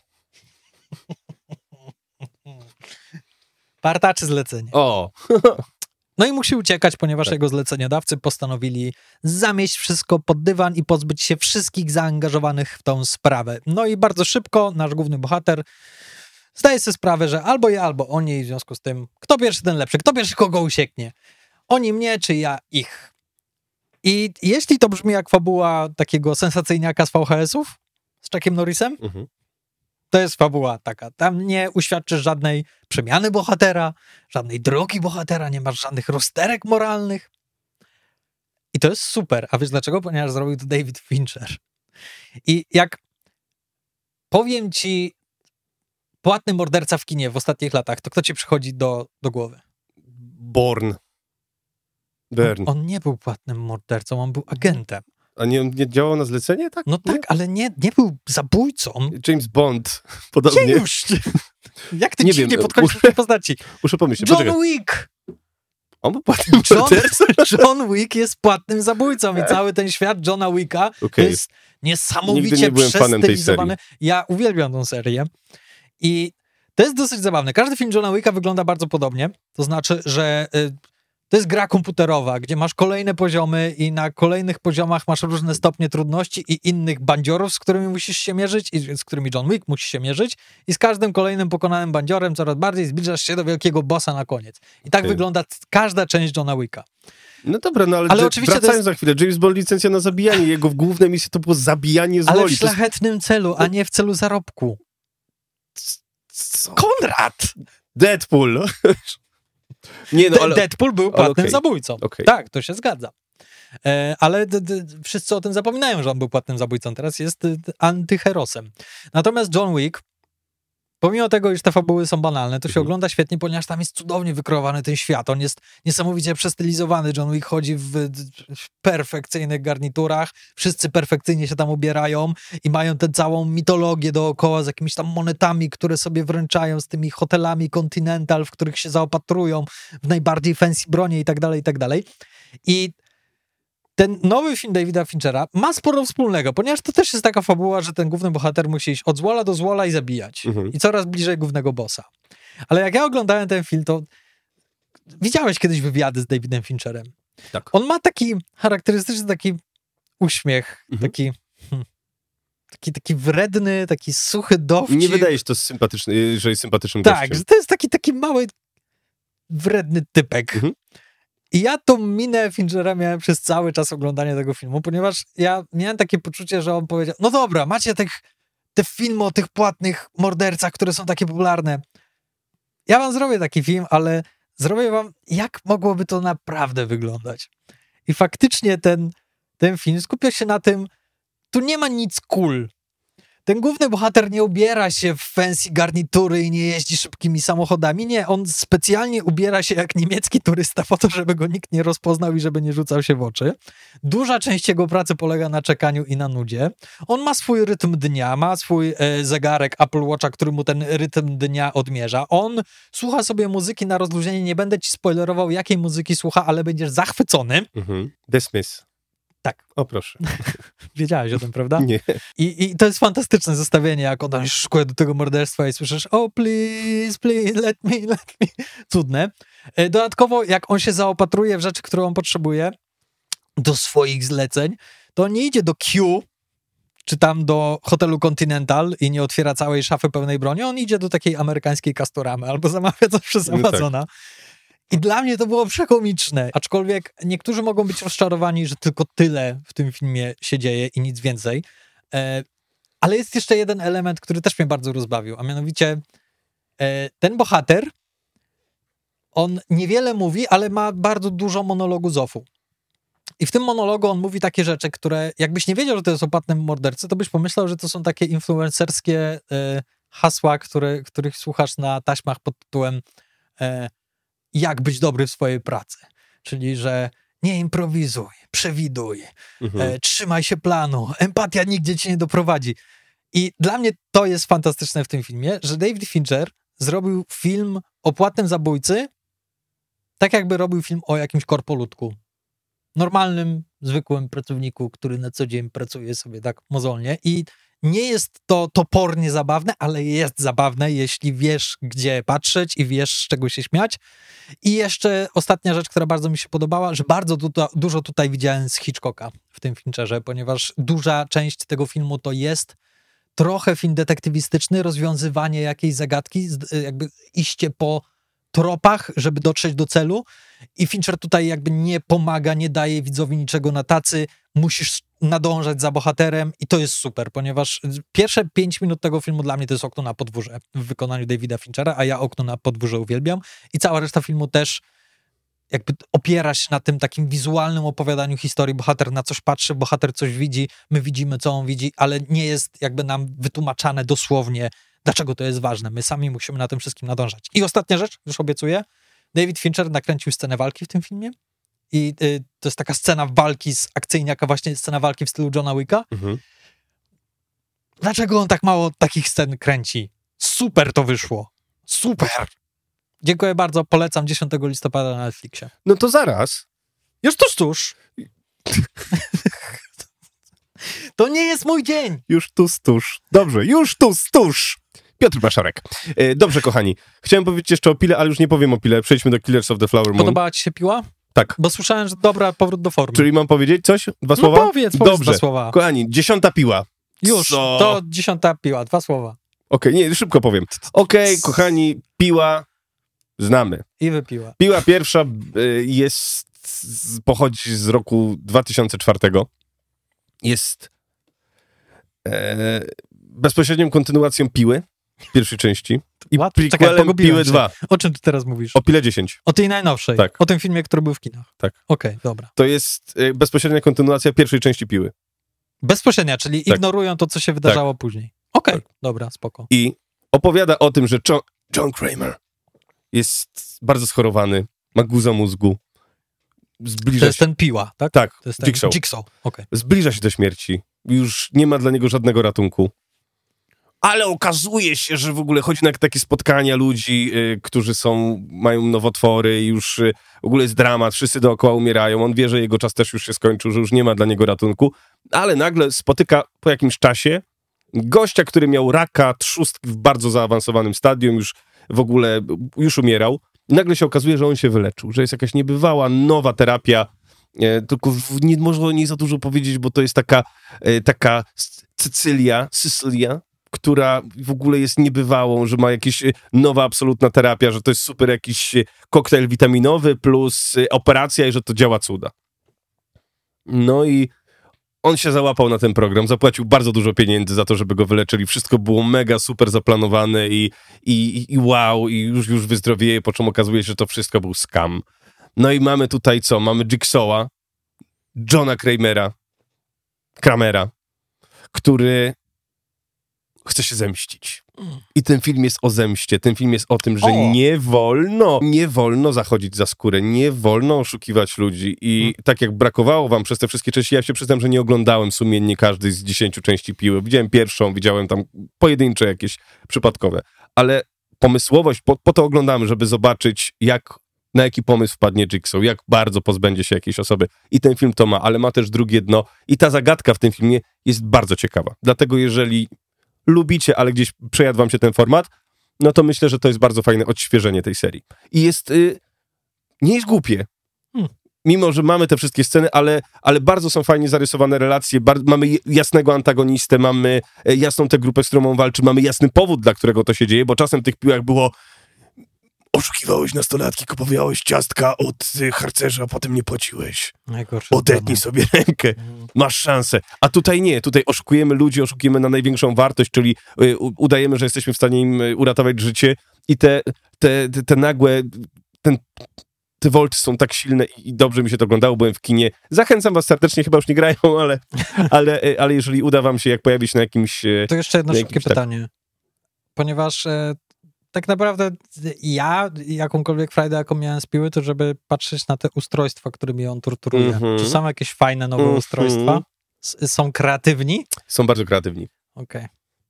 Partaczy zlecenie. O. No i musi uciekać, ponieważ tak. jego zleceniodawcy postanowili zamieść wszystko pod dywan i pozbyć się wszystkich zaangażowanych w tą sprawę. No i bardzo szybko nasz główny bohater zdaje sobie sprawę, że albo ja, albo oni, w związku z tym, kto pierwszy, ten lepszy, kto pierwszy kogo usieknie. Oni mnie, czy ja ich. I jeśli to brzmi jak fabuła takiego sensacyjniaka z V H S-ów, z Chuckiem Norrisem, mhm. to jest fabuła taka. Tam nie uświadczysz żadnej przemiany bohatera, żadnej drogi bohatera, nie masz żadnych rozterek moralnych. I to jest super. A wiesz dlaczego? Ponieważ zrobił to David Fincher. I jak powiem ci płatny morderca w kinie w ostatnich latach, to kto ci przychodzi do, do głowy? Bourne. On, on nie był płatnym mordercą, on był agentem. A nie, on nie działał na zlecenie, tak? No tak, nie? ale nie, nie był zabójcą. James Bond, podobnie. Nie już! Jak ty nie dziwnie wiem, podchodzisz do tej postaci? Muszę pomyśleć. John poczekaj. Wick! On był płatnym John, mordercą? John Wick jest płatnym zabójcą i cały ten świat Johna Wicka okay. jest niesamowicie przestylizowany. Ja uwielbiam tą serię i to jest dosyć zabawne. Każdy film Johna Wicka wygląda bardzo podobnie. To znaczy, że y, to jest gra komputerowa, gdzie masz kolejne poziomy i na kolejnych poziomach masz różne stopnie trudności i innych bandziorów, z którymi musisz się mierzyć i z którymi John Wick musi się mierzyć i z każdym kolejnym pokonanym bandziorem coraz bardziej zbliżasz się do wielkiego bossa na koniec. I tak okay. wygląda każda część Johna Wicka. No dobra, no ale, ale J- oczywiście wracając jest... za chwilę, James Bond licencja na zabijanie, jego główne misje to było zabijanie z Ale woli. w szlachetnym jest... celu, a nie w celu zarobku. Co? Konrad! Deadpool! Nie, no, ale... Deadpool był płatnym okay. zabójcą. Okay. Tak, to się zgadza. E, ale d- d- wszyscy o tym zapominają, że on był płatnym zabójcą. Teraz jest d- antyherosem. Natomiast John Wick pomimo tego, iż te fabuły są banalne, to się Mhm. ogląda świetnie, ponieważ tam jest cudownie wykreowany ten świat. On jest niesamowicie przestylizowany. John Wick chodzi w, w perfekcyjnych garniturach, wszyscy perfekcyjnie się tam ubierają i mają tę całą mitologię dookoła z jakimiś tam monetami, które sobie wręczają, z tymi hotelami Continental, w których się zaopatrują w najbardziej fancy bronie i tak dalej, i tak dalej. I ten nowy film Davida Finchera ma sporo wspólnego, ponieważ to też jest taka fabuła, że ten główny bohater musi iść od złola do złola i zabijać. Mhm. I coraz bliżej głównego bossa. Ale jak ja oglądałem ten film, to widziałeś kiedyś wywiady z Davidem Fincherem. Tak. On ma taki charakterystyczny taki uśmiech, Mhm. taki, hmm, taki taki wredny, taki suchy dowcip. Nie wydaje się to sympatyczny, że jest sympatycznym Tak, gościem. że to jest taki, taki mały, wredny typek. Mhm. I ja tą minę Finchera miałem przez cały czas oglądania tego filmu, ponieważ ja miałem takie poczucie, że on powiedział, no dobra, macie tych, te filmy o tych płatnych mordercach, które są takie popularne. Ja wam zrobię taki film, ale zrobię wam, jak mogłoby to naprawdę wyglądać. I faktycznie ten, ten film skupia się na tym, tu nie ma nic cool. Ten główny bohater nie ubiera się w fancy garnitury i nie jeździ szybkimi samochodami. Nie, on specjalnie ubiera się jak niemiecki turysta po to, żeby go nikt nie rozpoznał i żeby nie rzucał się w oczy. Duża część jego pracy polega na czekaniu i na nudzie. On ma swój rytm dnia, ma swój e, zegarek Apple Watcha, który mu ten rytm dnia odmierza. On słucha sobie muzyki na rozluźnienie. Nie będę ci spoilerował, jakiej muzyki słucha, ale będziesz zachwycony. Mhm. The Smiths. Tak. O proszę. Wiedziałeś o tym, prawda? Nie. I, I to jest fantastyczne zestawienie, jak on tam się szykuje do tego morderstwa i słyszysz oh please, please, let me, let me. Cudne. E, Dodatkowo, jak on się zaopatruje w rzeczy, które on potrzebuje do swoich zleceń, to on nie idzie do Q, czy tam do hotelu Continental i nie otwiera całej szafy pełnej broni, on idzie do takiej amerykańskiej Castoramy albo zamawia coś przez No tak. Amazona. I dla mnie to było przekomiczne. Aczkolwiek niektórzy mogą być rozczarowani, że tylko tyle w tym filmie się dzieje i nic więcej. E, ale jest jeszcze jeden element, który też mnie bardzo rozbawił, a mianowicie e, ten bohater, on niewiele mówi, ale ma bardzo dużo monologu Zofu. I w tym monologu on mówi takie rzeczy, które jakbyś nie wiedział, że to jest o płatnym mordercy, to byś pomyślał, że to są takie influencerskie e, hasła, które, których słuchasz na taśmach pod tytułem e, jak być dobry w swojej pracy. Czyli, że nie improwizuj, przewiduj, Mhm. e, trzymaj się planu, empatia nigdzie cię nie doprowadzi. I dla mnie to jest fantastyczne w tym filmie, że David Fincher zrobił film o płatnym zabójcy, tak jakby robił film o jakimś korpoludku. Normalnym, zwykłym pracowniku, który na co dzień pracuje sobie tak mozolnie i nie jest to topornie zabawne, ale jest zabawne, jeśli wiesz, gdzie patrzeć i wiesz, z czego się śmiać. I jeszcze ostatnia rzecz, która bardzo mi się podobała, że bardzo du- dużo tutaj widziałem z Hitchcocka w tym Fincherze, ponieważ duża część tego filmu to jest trochę film detektywistyczny, rozwiązywanie jakiejś zagadki, z- jakby iście po tropach, żeby dotrzeć do celu. I Fincher tutaj jakby nie pomaga, nie daje widzowi niczego na tacy. Musisz nadążać za bohaterem i to jest super, ponieważ pierwsze pięć minut tego filmu dla mnie to jest Okno na podwórze w wykonaniu Davida Finchera, a ja Okno na podwórze uwielbiam. I cała reszta filmu też jakby opiera się na tym takim wizualnym opowiadaniu historii. Bohater na coś patrzy, bohater coś widzi, my widzimy, co on widzi, ale nie jest jakby nam wytłumaczane dosłownie, dlaczego to jest ważne. My sami musimy na tym wszystkim nadążać. I ostatnia rzecz, już obiecuję, David Fincher nakręcił scenę walki w tym filmie i y, to jest taka scena walki z akcyjniaka, właśnie scena walki w stylu Johna Wicka. Mhm. Dlaczego on tak mało takich scen kręci? Super to wyszło. Super. Dziękuję bardzo, polecam dziesiątego listopada na Netflixie. No to zaraz. Już tuż, tuż. To nie jest mój dzień. Już tu tuż. Dobrze, już tu tuż. Piotr Baszarek. E, dobrze, kochani. Chciałem powiedzieć jeszcze o Pile, ale już nie powiem o Pile. Przejdźmy do Killers of the Flower Moon. Podobała ci się Piła? Tak. Bo słyszałem, że dobra, powrót do formy. Czyli mam powiedzieć coś? Dwa no słowa? powiedz, powiedz Dobrze. dwa słowa. Kochani, dziesiąta Piła. Już, Co? to dziesiąta Piła, dwa słowa. Okej, nie, szybko powiem. Okej, kochani, Piła znamy. I wypiła. Piła pierwsza y, jest, z- pochodzi z roku dwa tysiące czwartego. Jest e, bezpośrednią kontynuacją Piły, pierwszej części. I What? Czekaj, prequelem pogubiłem Piły się. dwa. O czym ty teraz mówisz? O Pile dziesięć. O tej najnowszej. Tak. O tym filmie, który był w kinach. Tak. Okej, dobra. To jest y, bezpośrednia kontynuacja pierwszej części Piły. Bezpośrednia, czyli Tak. ignorują to, co się wydarzało później. Okej, Tak. dobra, spoko. I opowiada o tym, że John, John Kramer jest bardzo schorowany, ma guza mózgu. Zbliża To jest się, ten Piła, tak? tak, To jest ten Jigsaw. Jigsaw, okej. Zbliża się do śmierci. Już nie ma dla niego żadnego ratunku. Ale okazuje się, że w ogóle chodzi na takie spotkania ludzi, y, którzy są, mają nowotwory, już y, w ogóle jest dramat, wszyscy dookoła umierają, on wie, że jego czas też już się skończył, że już nie ma dla niego ratunku, ale nagle spotyka po jakimś czasie gościa, który miał raka trzustki w bardzo zaawansowanym stadium, już w ogóle, już umierał. I nagle się okazuje, że on się wyleczył, że jest jakaś niebywała, nowa terapia, e, tylko w, nie można o niej za dużo powiedzieć, bo to jest taka, e, taka Sycylia, Sycylia, która w ogóle jest niebywałą, że ma jakaś nowa, absolutna terapia, że to jest super jakiś koktajl witaminowy plus operacja i że to działa cuda. No i on się załapał na ten program, zapłacił bardzo dużo pieniędzy za to, żeby go wyleczyli. Wszystko było mega super zaplanowane i, i, i wow, i już, już wyzdrowieje, po czym okazuje się, że to wszystko był scam. No i mamy tutaj co? Mamy Jigsawa, Johna Kramera, Kramera, który chce się zemścić. I ten film jest o zemście. Ten film jest o tym, że O! nie wolno, nie wolno zachodzić za skórę, nie wolno oszukiwać ludzi. I Hmm. tak jak brakowało wam przez te wszystkie części, ja się przyznam, że nie oglądałem sumiennie każdej z dziesięciu części Piły. Widziałem pierwszą, widziałem tam pojedyncze jakieś przypadkowe. Ale pomysłowość, po, po to oglądamy, żeby zobaczyć, jak, na jaki pomysł wpadnie Jigsaw, jak bardzo pozbędzie się jakiejś osoby. I ten film to ma, ale ma też drugie dno. I ta zagadka w tym filmie jest bardzo ciekawa. Dlatego jeżeli lubicie, ale gdzieś przejadł wam się ten format, no to myślę, że to jest bardzo fajne odświeżenie tej serii. I jest, y, nie jest głupie. Hmm. Mimo, że mamy te wszystkie sceny, ale, ale bardzo są fajnie zarysowane relacje, bar- mamy jasnego antagonistę, mamy jasną tę grupę, z którą on walczy, mamy jasny powód, dla którego to się dzieje, bo czasem w tych piłach było oszukiwałeś nastolatki, kupowałeś ciastka od y, harcerza, a potem nie płaciłeś. Najgorsze. Odetnij sobie rękę. Mhm. Masz szansę. A tutaj nie. Tutaj oszukujemy ludzi, oszukujemy na największą wartość, czyli y, u- udajemy, że jesteśmy w stanie im y, uratować życie i te, te, te, te nagłe, ten, te wolty są tak silne i, i dobrze mi się to oglądało, byłem w kinie. Zachęcam was serdecznie, chyba już nie grają, ale, ale, y, ale jeżeli uda wam się jak pojawić na jakimś... y, To jeszcze jedno na szybkie jakimś, tak. pytanie. Ponieważ e, tak naprawdę ja jakąkolwiek frajdę, jaką miałem z Piły, to żeby patrzeć na te ustrojstwa, którymi on torturuje. Mhm. Czy są jakieś fajne, nowe Mhm. ustrojstwa? S- są kreatywni? Są bardzo kreatywni. Okej.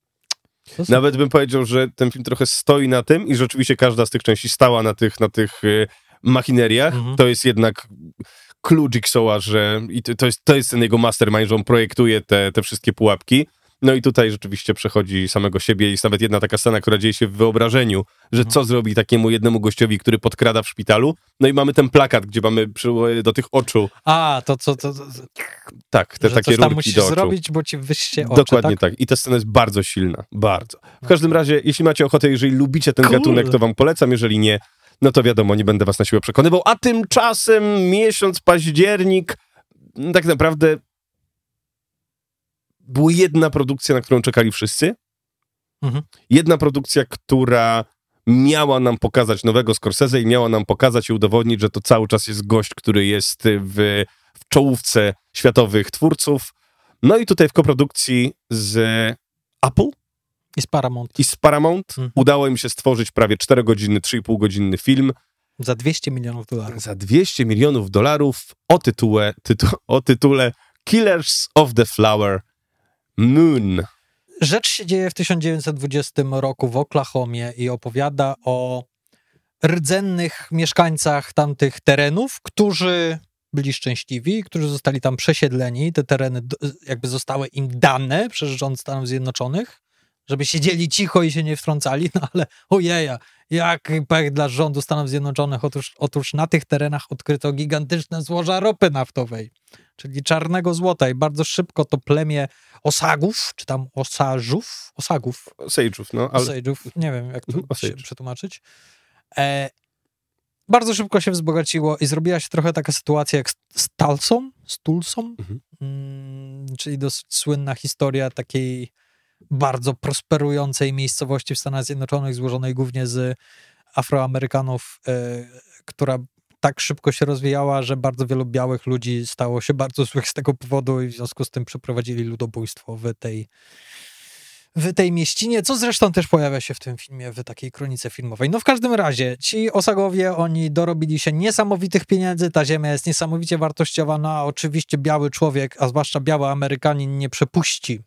To są- Nawet bym powiedział, że ten film trochę stoi na tym i rzeczywiście każda z tych części stała na tych, na tych y, machineriach. Mhm. To jest jednak clue Jigsawa, że i to, to, jest, to jest ten jego mastermind, że on projektuje te, te wszystkie pułapki. No i tutaj rzeczywiście przechodzi samego siebie. Jest nawet jedna taka scena, która dzieje się w wyobrażeniu, że Mhm. co zrobi takiemu jednemu gościowi, który podkrada w szpitalu. No i mamy ten plakat, gdzie mamy przy, do tych oczu, A, to co, to, to, tak, te że takie coś tam rurki musisz do oczu. zrobić, bo ci wyście oczy, Dokładnie tak? tak. I ta scena jest bardzo silna. Bardzo. W każdym razie, jeśli macie ochotę, jeżeli lubicie ten Kurde. gatunek, to wam polecam. Jeżeli nie, no to wiadomo, nie będę was na siłę przekonywał. A tymczasem miesiąc październik, tak naprawdę była jedna produkcja, na którą czekali wszyscy. Mhm. Jedna produkcja, która miała nam pokazać nowego Scorsese i miała nam pokazać i udowodnić, że to cały czas jest gość, który jest w, w czołówce światowych twórców. No i tutaj w koprodukcji z Apple I z Paramount. i z Paramount Mhm. udało im się stworzyć prawie cztery godziny, trzy i pół godzinny film Za dwieście milionów dolarów. za dwieście milionów dolarów o tytule, tytu- o tytule Killers of the Flower Moon. Rzecz się dzieje w tysiąc dziewięćset dwudziestym roku w Oklahomie i opowiada o rdzennych mieszkańcach tamtych terenów, którzy byli szczęśliwi, którzy zostali tam przesiedleni. Te tereny do- jakby zostały im dane przez rząd Stanów Zjednoczonych, żeby siedzieli cicho i się nie wtrącali, no ale ojeja, jak pech dla rządu Stanów Zjednoczonych. Otóż, otóż na tych terenach odkryto gigantyczne złoża ropy naftowej, czyli czarnego złota i bardzo szybko to plemię Osagów, czy tam Osażów, Osagów, Sage'ów, no, ale Osage'ów, nie wiem jak to Mhm, się Osage. przetłumaczyć, e, bardzo szybko się wzbogaciło i zrobiła się trochę taka sytuacja jak z Tulsą, z Tulsą, Mhm. mm, czyli dosyć słynna historia takiej bardzo prosperującej miejscowości w Stanach Zjednoczonych, złożonej głównie z Afroamerykanów, e, która tak szybko się rozwijała, że bardzo wielu białych ludzi stało się bardzo złych z tego powodu i w związku z tym przeprowadzili ludobójstwo w tej w tej mieścinie, co zresztą też pojawia się w tym filmie, w takiej kronice filmowej. No w każdym razie, ci Osagowie, oni dorobili się niesamowitych pieniędzy, ta ziemia jest niesamowicie wartościowana, a oczywiście biały człowiek, a zwłaszcza biały Amerykanin nie przepuści.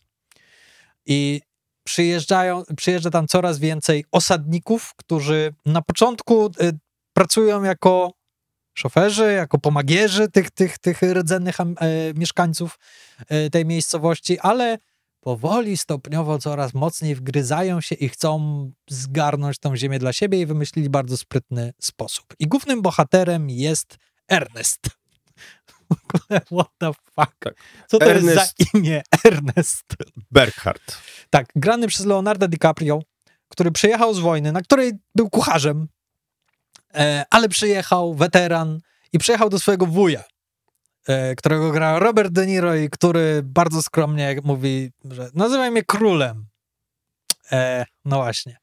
I przyjeżdżają, przyjeżdża tam coraz więcej osadników, którzy na początku y, pracują jako szoferzy, jako pomagierzy tych, tych, tych rdzennych y, mieszkańców y, tej miejscowości, ale powoli, stopniowo coraz mocniej wgryzają się i chcą zgarnąć tą ziemię dla siebie i wymyślili bardzo sprytny sposób. I głównym bohaterem jest Ernest. What the fuck? Tak. Co to Ernest jest za imię? Ernest. Berghardt. Tak, grany przez Leonardo DiCaprio, który przyjechał z wojny, na której był kucharzem, e, ale przyjechał weteran i przyjechał do swojego wuja, e, którego gra Robert De Niro i który bardzo skromnie mówi, że nazywaj mnie królem. E, no właśnie.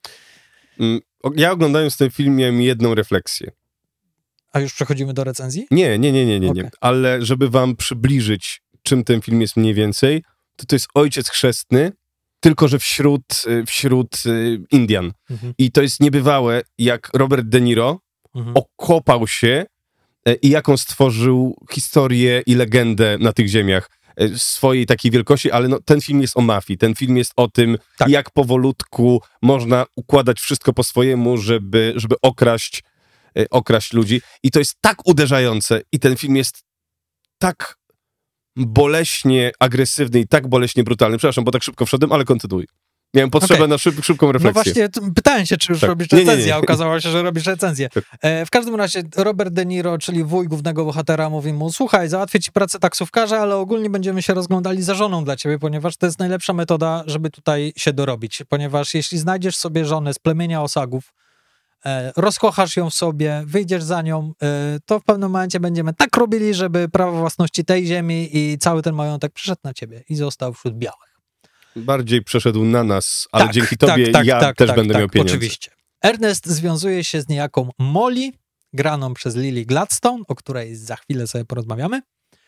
Ja oglądając ten film miałem jedną refleksję. A już przechodzimy do recenzji? Nie, nie, nie, nie, nie, okay. nie. Ale żeby wam przybliżyć, czym ten film jest mniej więcej, to to jest Ojciec Chrzestny, tylko że wśród, wśród Indian. Mhm. I to jest niebywałe, jak Robert De Niro mhm. okopał się i jaką stworzył historię i legendę na tych ziemiach swojej takiej wielkości, ale no, ten film jest o mafii, ten film jest o tym, tak. jak powolutku można układać wszystko po swojemu, żeby, żeby okraść okraść ludzi. I to jest tak uderzające i ten film jest tak boleśnie agresywny i tak boleśnie brutalny. Przepraszam, bo tak szybko wszedłem, ale kontynuuj. Miałem potrzebę okay. na szyb, szybką refleksję. No właśnie, pytałem się, czy już tak. robisz recenzję, a okazało się, że robisz recenzję. Tak. E, w każdym razie Robert De Niro, czyli wuj głównego bohatera, mówi mu, słuchaj, załatwię ci pracę taksówkarza, ale ogólnie będziemy się rozglądali za żoną dla ciebie, ponieważ to jest najlepsza metoda, żeby tutaj się dorobić. Ponieważ jeśli znajdziesz sobie żonę z plemienia Osagów, e, rozkochasz ją w sobie, wyjdziesz za nią, e, to w pewnym momencie będziemy tak robili, żeby prawo własności tej ziemi i cały ten majątek przyszedł na ciebie i został wśród białych. Bardziej przeszedł na nas, ale tak, dzięki tobie tak, tak, ja tak, też tak, będę tak, miał pieniądze. Oczywiście. Ernest związuje się z niejaką Molly, graną przez Lily Gladstone, o której za chwilę sobie porozmawiamy.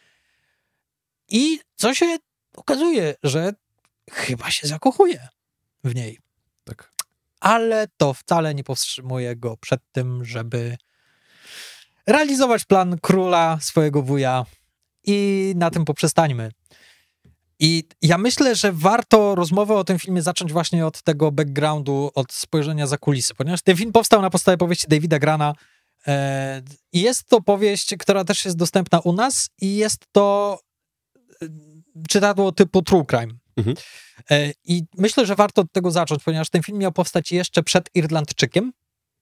I co się okazuje, że chyba się zakochuje w niej. Tak. Ale to wcale nie powstrzymuje go przed tym, żeby realizować plan króla, swojego wuja i na tym poprzestańmy. I ja myślę, że warto rozmowę o tym filmie zacząć właśnie od tego backgroundu, od spojrzenia za kulisy, ponieważ ten film powstał na podstawie powieści Davida Grana e, i jest to powieść, która też jest dostępna u nas i jest to e, czytadło typu true crime. Mhm. E, I myślę, że warto od tego zacząć, ponieważ ten film miał powstać jeszcze przed Irlandczykiem,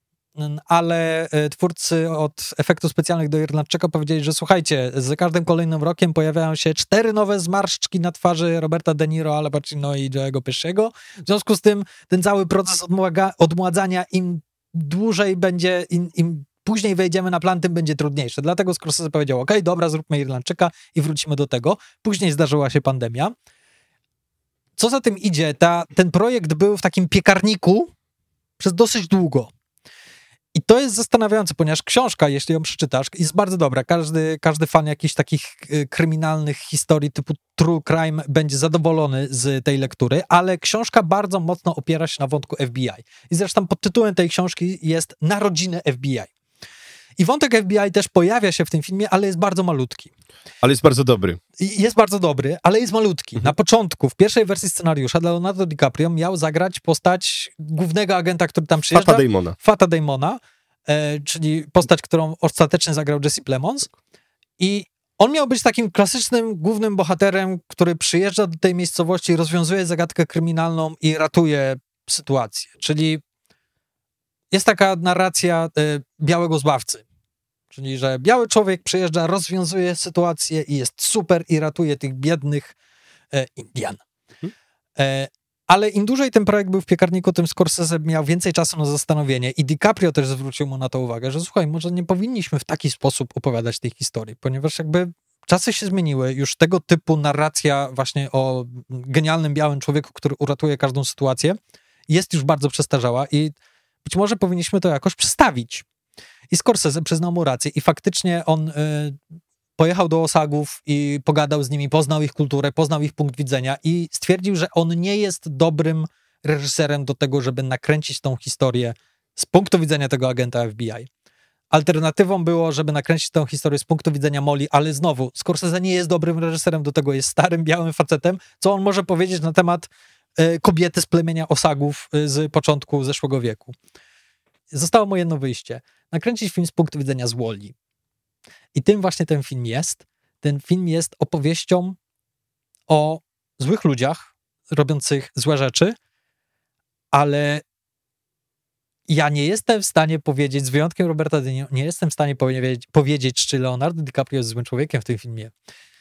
ale twórcy od efektów specjalnych do Irlandczyka powiedzieli, że słuchajcie, z każdym kolejnym rokiem pojawiają się cztery nowe zmarszczki na twarzy Roberta De Niro, Al Pacino i Joe'ego Pesciego. W związku z tym ten cały proces odmłaga, odmładzania im dłużej będzie, im, im później wejdziemy na plan, tym będzie trudniejsze. Dlatego Scorsese powiedział, okej, okay, dobra, zróbmy Irlandczyka i wrócimy do tego. Później zdarzyła się pandemia. Co za tym idzie, ta, ten projekt był w takim piekarniku przez dosyć długo. I to jest zastanawiające, ponieważ książka, jeśli ją przeczytasz, jest bardzo dobra. Każdy, każdy fan jakichś takich kryminalnych historii typu true crime będzie zadowolony z tej lektury, ale książka bardzo mocno opiera się na wątku F B I. I zresztą pod tytułem tej książki jest Narodziny F B I. I wątek F B I też pojawia się w tym filmie, ale jest bardzo malutki. Ale jest bardzo dobry. Jest bardzo dobry, ale jest malutki. Mhm. Na początku, w pierwszej wersji scenariusza dla Leonardo DiCaprio miał zagrać postać głównego agenta, który tam przyjeżdża. Fata Damona. Fata Damona, e, czyli postać, którą ostatecznie zagrał Jesse Plemons. I on miał być takim klasycznym głównym bohaterem, który przyjeżdża do tej miejscowości, rozwiązuje zagadkę kryminalną i ratuje sytuację. Czyli jest taka narracja e, białego zbawcy. Czyli, że biały człowiek przyjeżdża, rozwiązuje sytuację i jest super i ratuje tych biednych e, Indian. Hmm. E, ale im dłużej ten projekt był w piekarniku, tym Scorsese miał więcej czasu na zastanowienie i DiCaprio też zwrócił mu na to uwagę, że słuchaj, może nie powinniśmy w taki sposób opowiadać tej historii, ponieważ jakby czasy się zmieniły, już tego typu narracja właśnie o genialnym białym człowieku, który uratuje każdą sytuację, jest już bardzo przestarzała i być może powinniśmy to jakoś przestawić. I Scorsese przyznał mu rację i faktycznie on y, pojechał do Osagów i pogadał z nimi, poznał ich kulturę, poznał ich punkt widzenia i stwierdził, że on nie jest dobrym reżyserem do tego, żeby nakręcić tą historię z punktu widzenia tego agenta F B I. Alternatywą było, żeby nakręcić tę historię z punktu widzenia Molly, ale znowu, Scorsese nie jest dobrym reżyserem do tego, jest starym, białym facetem, co on może powiedzieć na temat y, kobiety z plemienia Osagów y, z początku zeszłego wieku. Zostało mu jedno wyjście. Nakręcić film z punktu widzenia z Wall-E. I tym właśnie ten film jest. Ten film jest opowieścią o złych ludziach robiących złe rzeczy, ale ja nie jestem w stanie powiedzieć, z wyjątkiem Roberta De Niro, nie jestem w stanie powiedzieć, powiedzieć, czy Leonardo DiCaprio jest złym człowiekiem w tym filmie.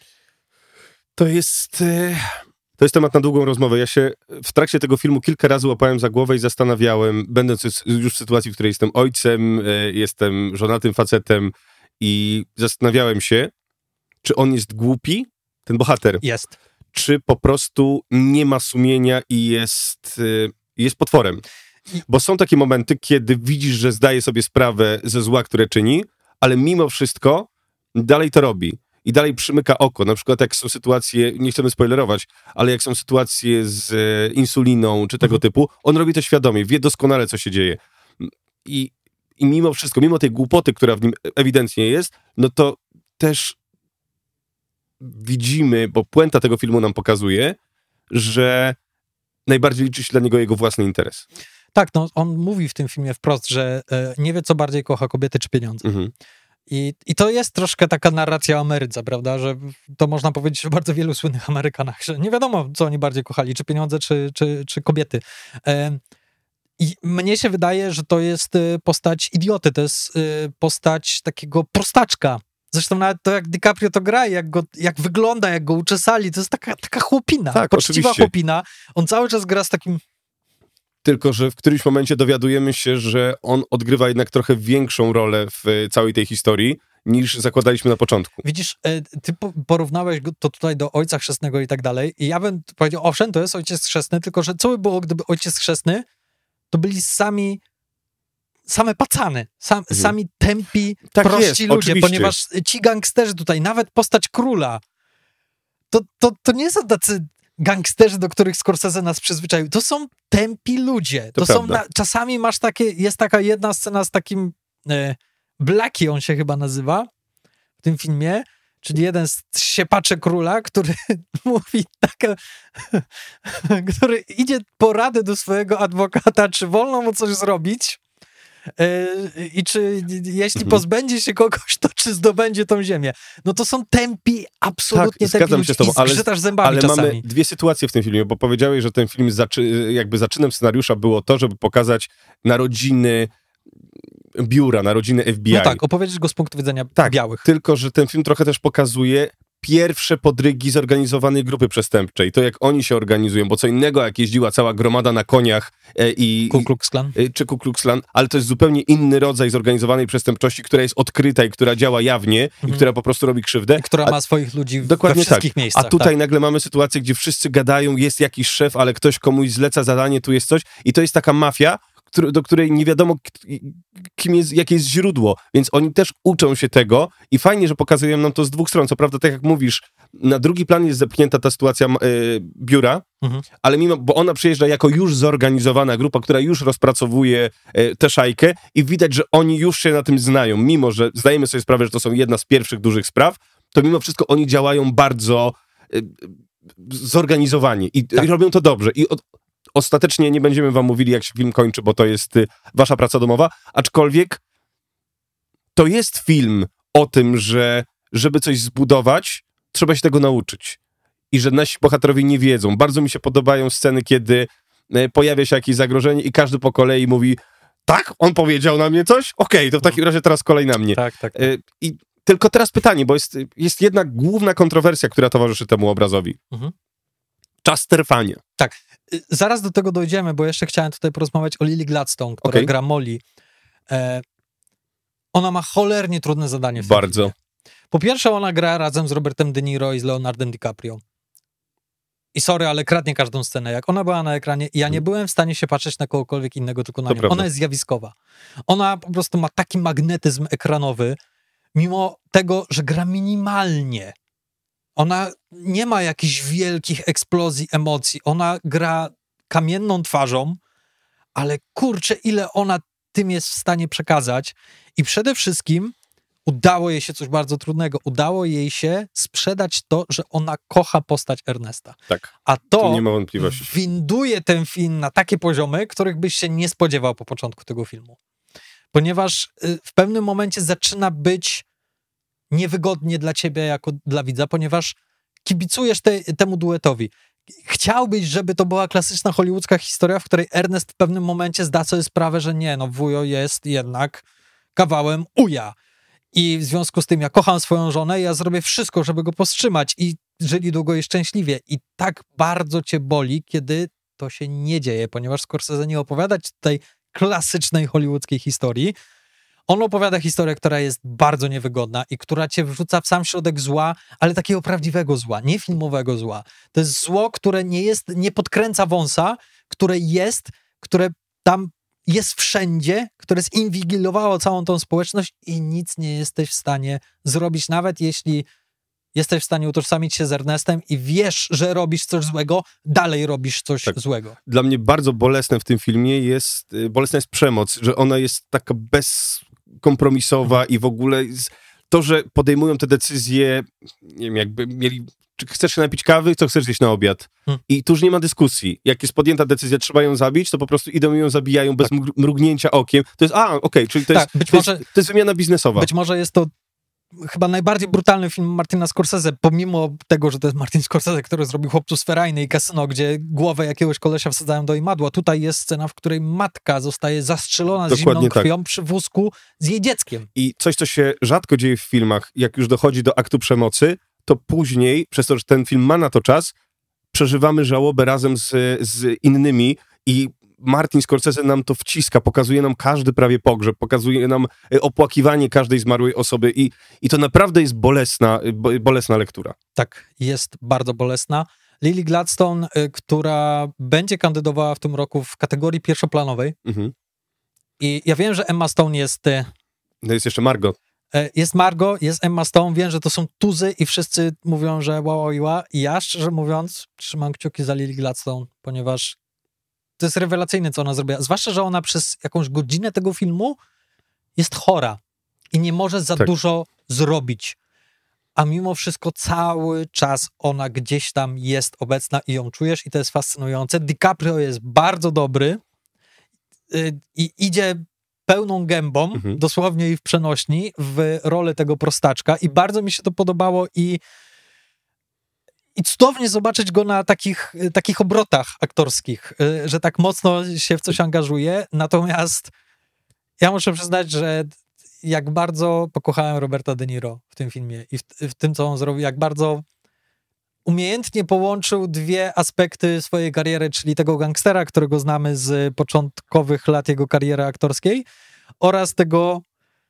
To jest... To jest temat na długą rozmowę. Ja się w trakcie tego filmu kilka razy łapałem za głowę i zastanawiałem, będąc już w sytuacji, w której jestem ojcem, jestem żonatym facetem i zastanawiałem się, czy on jest głupi, ten bohater. Jest. Czy po prostu nie ma sumienia i jest, jest potworem. Bo są takie momenty, kiedy widzisz, że zdaje sobie sprawę ze zła, które czyni, ale mimo wszystko dalej to robi. I dalej przymyka oko. Na przykład jak są sytuacje, nie chcemy spoilerować, ale jak są sytuacje z e, insuliną czy tego mhm. typu, on robi to świadomie, wie doskonale, co się dzieje. I, I mimo wszystko, mimo tej głupoty, która w nim ewidentnie jest, no to też widzimy, bo puenta tego filmu nam pokazuje, że najbardziej liczy się dla niego jego własny interes. Tak, no on mówi w tym filmie wprost, że e, nie wie, co bardziej kocha, kobiety czy pieniądze. Mhm. I, I to jest troszkę taka narracja o Ameryce, prawda, że to można powiedzieć o bardzo wielu słynnych Amerykanach, że nie wiadomo, co oni bardziej kochali, czy pieniądze, czy, czy, czy kobiety. E, I mnie się wydaje, że to jest postać idioty, to jest postać takiego prostaczka. Zresztą nawet to, jak DiCaprio to gra, jak, go, jak wygląda, jak go uczesali, to jest taka, taka chłopina, tak, poczciwa oczywiście. chłopina. On cały czas gra z takim... Tylko że w którymś momencie dowiadujemy się, że on odgrywa jednak trochę większą rolę w całej tej historii, niż zakładaliśmy na początku. Widzisz, ty porównałeś to tutaj do Ojca Chrzestnego i tak dalej i ja bym powiedział, owszem, to jest Ojciec Chrzestny, tylko że co by było, gdyby Ojciec Chrzestny to byli sami same pacany, sam, mhm. sami tępi, tak prości jest, ludzie, oczywiście. Ponieważ ci gangsterzy tutaj, nawet postać króla, to, to, to nie są tacy gangsterzy, do których Scorsese nas przyzwyczaił. To są tępi ludzie. To, to są na, czasami masz takie, jest taka jedna scena z takim e, Blackie, on się chyba nazywa w tym filmie, czyli jeden z siepaczy króla, który mówi taka, który idzie po radę do swojego adwokata, czy wolno mu coś zrobić yy, i czy jeśli mhm. pozbędzie się kogoś, to czy zdobędzie tą ziemię. No to są tępi, absolutnie tak, tępi ludzie się z tobą, ale, i zgrzytasz zębami ale czasami. mamy dwie sytuacje w tym filmie, bo powiedziałeś, że ten film zaczy, jakby zaczynem scenariusza było to, żeby pokazać narodziny biura, narodziny F B I. No tak, opowiedzieć go z punktu widzenia tak, białych. Tylko że ten film trochę też pokazuje pierwsze podrygi zorganizowanej grupy przestępczej. To jak oni się organizują, bo co innego jak jeździła cała gromada na koniach e, i... Ku Klux Klan. E, czy Ku Klux Klan, ale to jest zupełnie inny rodzaj zorganizowanej przestępczości, która jest odkryta i która działa jawnie mhm. i która po prostu robi krzywdę. I która a, ma swoich ludzi dokładnie we wszystkich tak. miejscach. A tutaj tak. nagle mamy sytuację, gdzie wszyscy gadają, jest jakiś szef, ale ktoś komuś zleca zadanie, tu jest coś i to jest taka mafia, do której nie wiadomo, kim jest, jakie jest źródło, więc oni też uczą się tego i fajnie, że pokazują nam to z dwóch stron. Co prawda, tak jak mówisz, na drugi plan jest zepchnięta ta sytuacja y, biura, mhm. ale mimo, bo ona przyjeżdża jako już zorganizowana grupa, która już rozpracowuje y, tę szajkę i widać, że oni już się na tym znają, mimo, że zdajemy sobie sprawę, że to są jedna z pierwszych dużych spraw, to mimo wszystko oni działają bardzo y, zorganizowani i, tak. i robią to dobrze. I od, Ostatecznie nie będziemy wam mówili, jak się film kończy, bo to jest y, wasza praca domowa, aczkolwiek to jest film o tym, że żeby coś zbudować, trzeba się tego nauczyć. I że nasi bohaterowie nie wiedzą. Bardzo mi się podobają sceny, kiedy y, pojawia się jakieś zagrożenie i każdy po kolei mówi, tak, on powiedział na mnie coś? Okej, okay, to w takim razie teraz kolej na mnie. Tak, tak. tak. Y, I tylko teraz pytanie, bo jest, jest jedna główna kontrowersja, która towarzyszy temu obrazowi. Mhm. Czas trwania. Tak. Zaraz do tego dojdziemy, bo jeszcze chciałem tutaj porozmawiać o Lily Gladstone, która okay. gra Molly. E, ona ma cholernie trudne zadanie w tym Bardzo. filmie. Po pierwsze, ona gra razem z Robertem De Niro i z Leonardem DiCaprio. I sorry, ale kradnie każdą scenę. Jak ona była na ekranie, ja nie byłem w stanie się patrzeć na kogokolwiek innego, tylko na to nią. prawda. Ona jest zjawiskowa. Ona po prostu ma taki magnetyzm ekranowy, mimo tego, że gra minimalnie. Ona nie ma jakichś wielkich eksplozji emocji. Ona gra kamienną twarzą, ale kurczę, ile ona tym jest w stanie przekazać. I przede wszystkim udało jej się coś bardzo trudnego. Udało jej się sprzedać to, że ona kocha postać Ernesta. Tak, A tu to nie ma wątpliwości. winduje ten film na takie poziomy, których byś się nie spodziewał po początku tego filmu. Ponieważ y, w pewnym momencie zaczyna być niewygodnie dla ciebie jako dla widza, ponieważ kibicujesz te, temu duetowi. Chciałbyś, żeby to była klasyczna hollywoodzka historia, w której Ernest w pewnym momencie zda sobie sprawę, że nie, no wujo jest jednak kawałem uja. I w związku z tym ja kocham swoją żonę i ja zrobię wszystko, żeby go powstrzymać i żyli długo i szczęśliwie. I tak bardzo cię boli, kiedy to się nie dzieje, ponieważ Scorsese nie opowiada ci tutaj klasycznej hollywoodzkiej historii. On opowiada historię, która jest bardzo niewygodna i która cię wrzuca w sam środek zła, ale takiego prawdziwego zła, nie filmowego zła. To jest zło, które nie jest, nie podkręca wąsa, które jest, które tam jest wszędzie, które zinwigilowało całą tą społeczność i nic nie jesteś w stanie zrobić, nawet jeśli jesteś w stanie utożsamić się z Ernestem i wiesz, że robisz coś złego, dalej robisz coś tak. złego. Dla mnie bardzo bolesne w tym filmie jest, bolesna jest przemoc, że ona jest taka bezkompromisowa i w ogóle jest, to, że podejmują te decyzje, nie wiem, jakby mieli, czy chcesz się napić kawy, co chcesz zjeść na obiad. Hmm. I tu już nie ma dyskusji. Jak jest podjęta decyzja, trzeba ją zabić, to po prostu idą i ją zabijają bez tak. mrugnięcia okiem. To jest, a, okej, okay, czyli to, tak, jest, być to, może, jest, to jest wymiana biznesowa. Być może jest to chyba najbardziej brutalny film Martina Scorsese, pomimo tego, że to jest Martin Scorsese, który zrobił Chłopców z Ferajny i Kasyno, gdzie głowę jakiegoś kolesia wsadzają do imadła. Tutaj jest scena, w której matka zostaje zastrzelona z zimną krwią tak. przy wózku z jej dzieckiem. I coś, co się rzadko dzieje w filmach, jak już dochodzi do aktu przemocy, to później, przez to, że ten film ma na to czas, przeżywamy żałobę razem z, z innymi i Martin Scorsese nam to wciska, pokazuje nam każdy prawie pogrzeb, pokazuje nam opłakiwanie każdej zmarłej osoby i, i to naprawdę jest bolesna, bolesna lektura. Tak, jest bardzo bolesna. Lily Gladstone, y, która będzie kandydowała w tym roku w kategorii pierwszoplanowej mhm. i ja wiem, że Emma Stone jest... Y, no jest jeszcze Margot. Y, jest Margot, jest Emma Stone, wiem, że to są tuzy i wszyscy mówią, że wow, wow, wow. I ja, szczerze mówiąc, trzymam kciuki za Lily Gladstone, ponieważ to jest rewelacyjne, co ona zrobiła. Zwłaszcza, że ona przez jakąś godzinę tego filmu jest chora i nie może za tak. dużo zrobić. A mimo wszystko cały czas ona gdzieś tam jest obecna i ją czujesz i to jest fascynujące. DiCaprio jest bardzo dobry yy, i idzie pełną gębą, mhm. dosłownie i w przenośni, w rolę tego prostaczka i bardzo mi się to podobało i I cudownie zobaczyć go na takich, takich obrotach aktorskich, że tak mocno się w coś angażuje. Natomiast ja muszę przyznać, że jak bardzo pokochałem Roberta De Niro w tym filmie i w, w tym, co on zrobił, jak bardzo umiejętnie połączył dwie aspekty swojej kariery, czyli tego gangstera, którego znamy z początkowych lat jego kariery aktorskiej oraz tego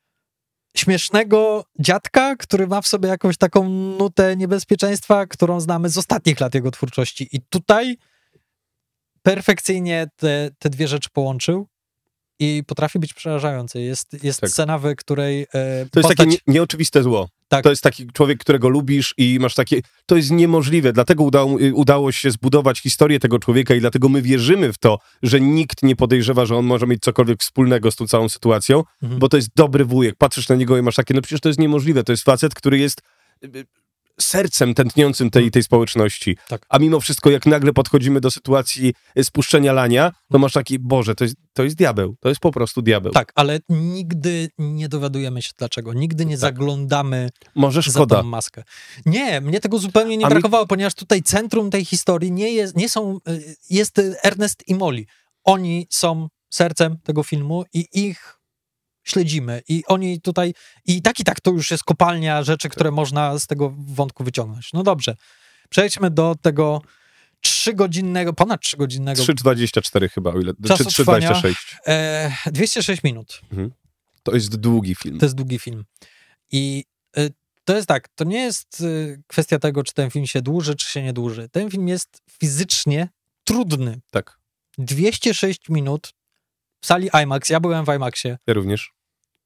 śmiesznego dziadka, który ma w sobie jakąś taką nutę niebezpieczeństwa, którą znamy z ostatnich lat jego twórczości. I tutaj perfekcyjnie te, te dwie rzeczy połączył i potrafi być przerażający. Jest, jest tak. scena, w której e, To jest postać... takie nie, nieoczywiste zło. Tak. To jest taki człowiek, którego lubisz i masz takie... To jest niemożliwe. Dlatego udało, udało się zbudować historię tego człowieka i dlatego my wierzymy w to, że nikt nie podejrzewa, że on może mieć cokolwiek wspólnego z tą całą sytuacją, mhm. bo to jest dobry wujek. Patrzysz na niego i masz takie, no przecież to jest niemożliwe. To jest facet, który jest sercem tętniącym tej, tej społeczności. Tak. A mimo wszystko, jak nagle podchodzimy do sytuacji spuszczenia lania, to masz taki, Boże, to jest, to jest diabeł. To jest po prostu diabeł. Tak, ale nigdy nie dowiadujemy się dlaczego. Nigdy nie tak. zaglądamy Może szkoda. za tą maskę. Nie, mnie tego zupełnie nie A brakowało, mi... ponieważ tutaj centrum tej historii nie jest, nie są, jest Ernest i Molly. Oni są sercem tego filmu i ich śledzimy. I oni tutaj... I tak i tak to już jest kopalnia rzeczy, które można z tego wątku wyciągnąć. No dobrze. Przejdźmy do tego trzygodzinnego, ponad trzygodzinnego... trzy dwadzieścia cztery chyba, o ile... Czy trzy dwadzieścia sześć? E, dwieście sześć minut. Mhm. To jest długi film. To jest długi film. I y, to jest tak, to nie jest y, kwestia tego, czy ten film się dłuży, czy się nie dłuży. Ten film jest fizycznie trudny. Tak. dwieście sześć minut w sali IMAX. Ja byłem w IMAXie. Ja również.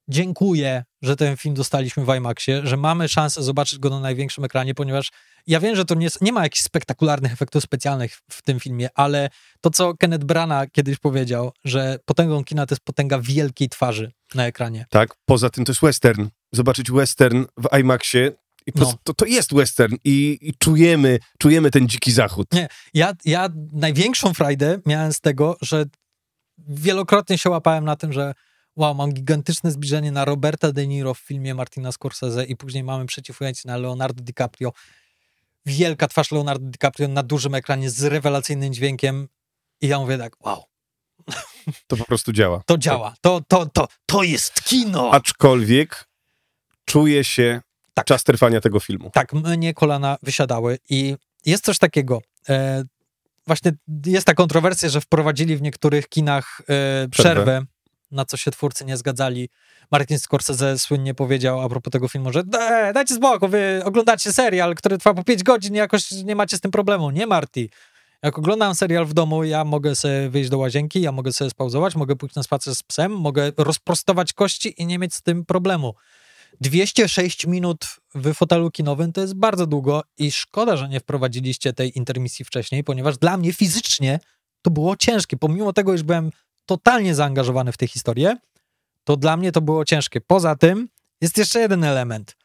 dziękuję, że ten film dostaliśmy w IMAXie, że mamy szansę zobaczyć go na największym ekranie, ponieważ ja wiem, że to nie, jest, nie ma jakichś spektakularnych efektów specjalnych w tym filmie, ale to, co Kenneth Branagh kiedyś powiedział, że potęgą kina to jest potęga wielkiej twarzy na ekranie. Tak, poza tym to jest western. Zobaczyć western w IMAXie, i po, No. to, to jest western i, i czujemy, czujemy ten dziki zachód. Nie, ja, ja największą frajdę miałem z tego, że wielokrotnie się łapałem na tym, że wow, mam gigantyczne zbliżenie na Roberta De Niro w filmie Martina Scorsese i później mamy przeciw ujęcie na Leonardo DiCaprio. Wielka twarz Leonardo DiCaprio na dużym ekranie z rewelacyjnym dźwiękiem i ja mówię tak, wow. To po prostu działa. To działa. To, to, to, to jest kino! Aczkolwiek czuje się tak. czas trwania tego filmu. Tak, mnie kolana wysiadały i jest coś takiego. E, właśnie jest ta kontrowersja, że wprowadzili w niektórych kinach e, przerwę, przerwę, na co się twórcy nie zgadzali. Martin Scorsese słynnie powiedział a propos tego filmu, że dajcie spokój, wy oglądacie serial, który trwa po pięć godzin i jakoś nie macie z tym problemu. Nie, Marty. Jak oglądam serial w domu, ja mogę sobie wyjść do łazienki, ja mogę sobie spauzować, mogę pójść na spacer z psem, mogę rozprostować kości i nie mieć z tym problemu. dwieście sześć minut w fotelu kinowym to jest bardzo długo i szkoda, że nie wprowadziliście tej intermisji wcześniej, ponieważ dla mnie fizycznie to było ciężkie. Pomimo tego, iż byłem totalnie zaangażowany w tę historię, to dla mnie to było ciężkie. Poza tym jest jeszcze jeden element.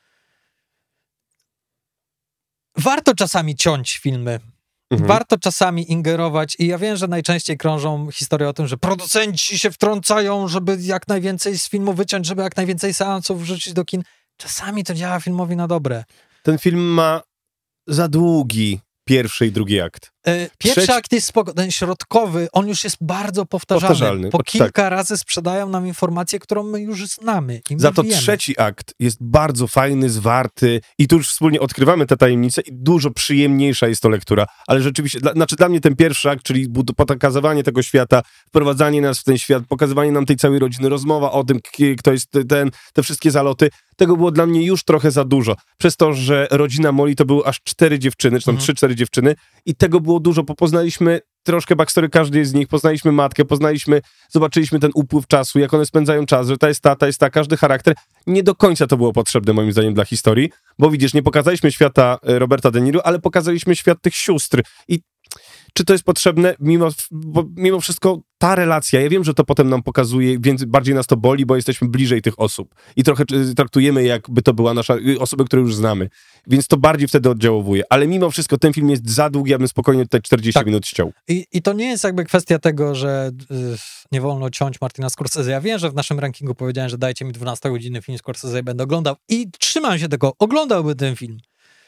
Warto czasami ciąć filmy. Mhm. Warto czasami ingerować i ja wiem, że najczęściej krążą historie o tym, że producenci się wtrącają, żeby jak najwięcej z filmu wyciąć, żeby jak najwięcej seansów wrzucić do kin. Czasami to działa filmowi na dobre. Ten film ma za długi pierwszy i drugi akt. Pierwszy Trzeci... akt jest spoko, ten środkowy, on już jest bardzo powtarzalny. powtarzalny. Po kilka tak. razy sprzedają nam informację, którą my już znamy. I Za to wiemy. trzeci akt jest bardzo fajny, zwarty i tu już wspólnie odkrywamy te tajemnice i dużo przyjemniejsza jest to lektura. Ale rzeczywiście, dla, znaczy dla mnie ten pierwszy akt, czyli pokazywanie tego świata, wprowadzanie nas w ten świat, pokazywanie nam tej całej rodziny, rozmowa o tym, kto jest ten, te wszystkie zaloty, tego było dla mnie już trochę za dużo. Przez to, że rodzina Molly to były aż cztery dziewczyny, czy tam mhm. trzy, cztery dziewczyny i tego było dużo, bo poznaliśmy troszkę backstory każdej z nich, poznaliśmy matkę, poznaliśmy, zobaczyliśmy ten upływ czasu, jak one spędzają czas, że ta jest ta, ta jest ta, każdy charakter. Nie do końca to było potrzebne moim zdaniem dla historii, bo widzisz, nie pokazaliśmy świata Roberta De Niro, ale pokazaliśmy świat tych sióstr i czy to jest potrzebne? Mimo, bo mimo wszystko ta relacja, ja wiem, że to potem nam pokazuje, więc bardziej nas to boli, bo jesteśmy bliżej tych osób i trochę traktujemy, jakby to była nasza osoba, którą już znamy. Więc to bardziej wtedy oddziałowuje. Ale mimo wszystko ten film jest za długi, ja bym spokojnie tutaj czterdzieści tak. minut ściął. I, I to nie jest jakby kwestia tego, że y, nie wolno ciąć Martina Scorsese. Ja wiem, że w naszym rankingu powiedziałem, że dajcie mi dwanaście godziny film Scorsese i będę oglądał. I trzymam się tego, oglądałby ten film.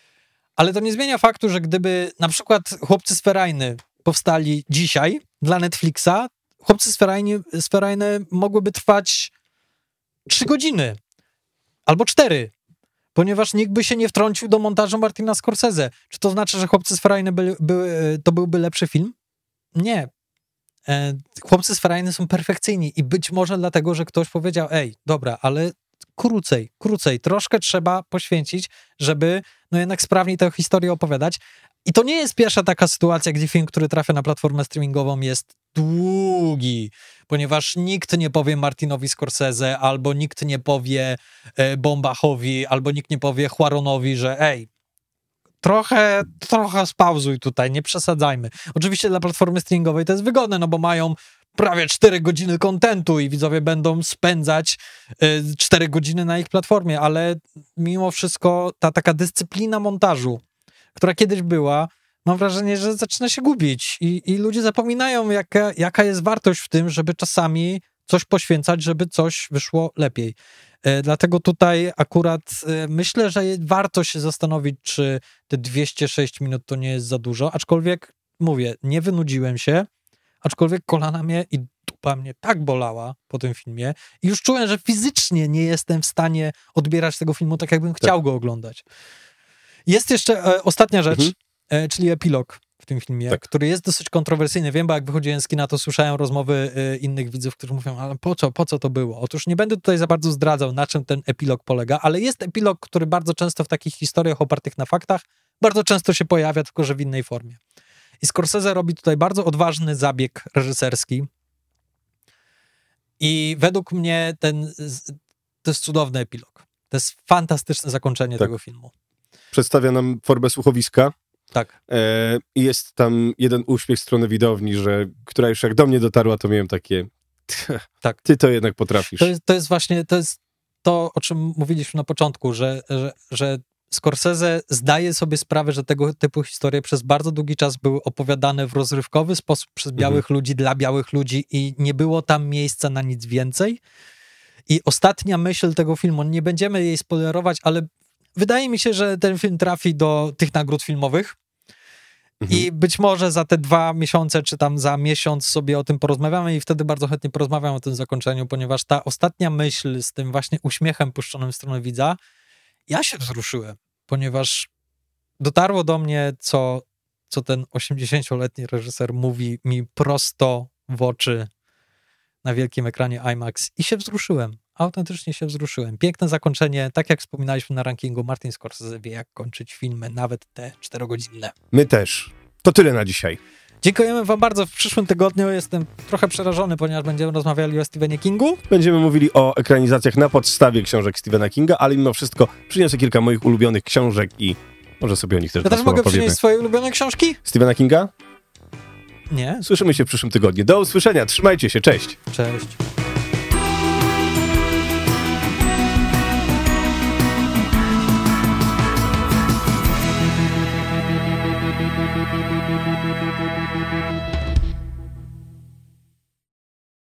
Ale to nie zmienia faktu, że gdyby na przykład Chłopcy z Ferajny powstali dzisiaj dla Netflixa, Chłopcy z Ferajny, z Ferajny mogłyby trwać trzy godziny albo cztery, ponieważ nikt by się nie wtrącił do montażu Martina Scorsese. Czy to znaczy, że Chłopcy z Ferajny by, by, to byłby lepszy film? Nie. E, Chłopcy z Ferajny są perfekcyjni i być może dlatego, że ktoś powiedział, ej, dobra, ale krócej, krócej, troszkę trzeba poświęcić, żeby no jednak sprawniej tę historię opowiadać. I to nie jest pierwsza taka sytuacja, gdzie film, który trafia na platformę streamingową jest długi, ponieważ nikt nie powie Martinowi Scorsese, albo nikt nie powie e, Bombachowi, albo nikt nie powie Cuaronowi, że ej, trochę, trochę spauzuj tutaj, nie przesadzajmy. Oczywiście dla platformy streamingowej to jest wygodne, no bo mają prawie cztery godziny kontentu i widzowie będą spędzać y, cztery godziny na ich platformie, ale mimo wszystko ta taka dyscyplina montażu, która kiedyś była, mam wrażenie, że zaczyna się gubić i, i ludzie zapominają, jaka, jaka jest wartość w tym, żeby czasami coś poświęcać, żeby coś wyszło lepiej. Y, dlatego tutaj akurat y, myślę, że warto się zastanowić, czy te dwieście sześć minut to nie jest za dużo, aczkolwiek mówię, nie wynudziłem się, aczkolwiek kolana mnie i dupa mnie tak bolała po tym filmie i już czułem, że fizycznie nie jestem w stanie odbierać tego filmu tak, jakbym tak. chciał go oglądać. Jest jeszcze e, ostatnia rzecz, mhm. e, czyli epilog w tym filmie, tak. który jest dosyć kontrowersyjny. Wiem, bo jak wychodziłem z kina, to słyszałem rozmowy e, innych widzów, którzy mówią, ale po co, po co to było? Otóż nie będę tutaj za bardzo zdradzał, na czym ten epilog polega, ale jest epilog, który bardzo często w takich historiach opartych na faktach bardzo często się pojawia, tylko że w innej formie. I Scorsese robi tutaj bardzo odważny zabieg reżyserski I według mnie ten, to jest cudowny epilog. To jest fantastyczne zakończenie tak. tego filmu. Przedstawia nam formę słuchowiska. Tak. E, jest tam jeden uśmiech z strony widowni, że, która już jak do mnie dotarła, to miałem takie tak. Ty to jednak potrafisz. To jest, to jest właśnie, to jest to, o czym mówiliśmy na początku, że, że, że Scorsese zdaje sobie sprawę, że tego typu historie przez bardzo długi czas były opowiadane w rozrywkowy sposób przez białych mhm. ludzi, dla białych ludzi i nie było tam miejsca na nic więcej. I ostatnia myśl tego filmu, nie będziemy jej spoilerować, ale wydaje mi się, że ten film trafi do tych nagród filmowych mhm. i być może za te dwa miesiące, czy tam za miesiąc sobie o tym porozmawiamy i wtedy bardzo chętnie porozmawiam o tym zakończeniu, ponieważ ta ostatnia myśl z tym właśnie uśmiechem puszczonym w stronę widza, ja się wzruszyłem, ponieważ dotarło do mnie, co, co ten osiemdziesięcioletni reżyser mówi mi prosto w oczy na wielkim ekranie IMAX i się wzruszyłem. Autentycznie się wzruszyłem. Piękne zakończenie, tak jak wspominaliśmy na rankingu, Martin Scorsese wie, jak kończyć filmy, nawet te czterogodzinne. My też. To tyle na dzisiaj. Dziękujemy wam bardzo. W przyszłym tygodniu jestem trochę przerażony, ponieważ będziemy rozmawiali o Stephenie Kingu. Będziemy mówili o ekranizacjach na podstawie książek Stephena Kinga, ale mimo wszystko przyniosę kilka moich ulubionych książek i może sobie o nich też Ja też mogę przynieść swoje ulubione książki? Stephena Kinga? Nie. Słyszymy się w przyszłym tygodniu. Do usłyszenia. Trzymajcie się. Cześć. Cześć.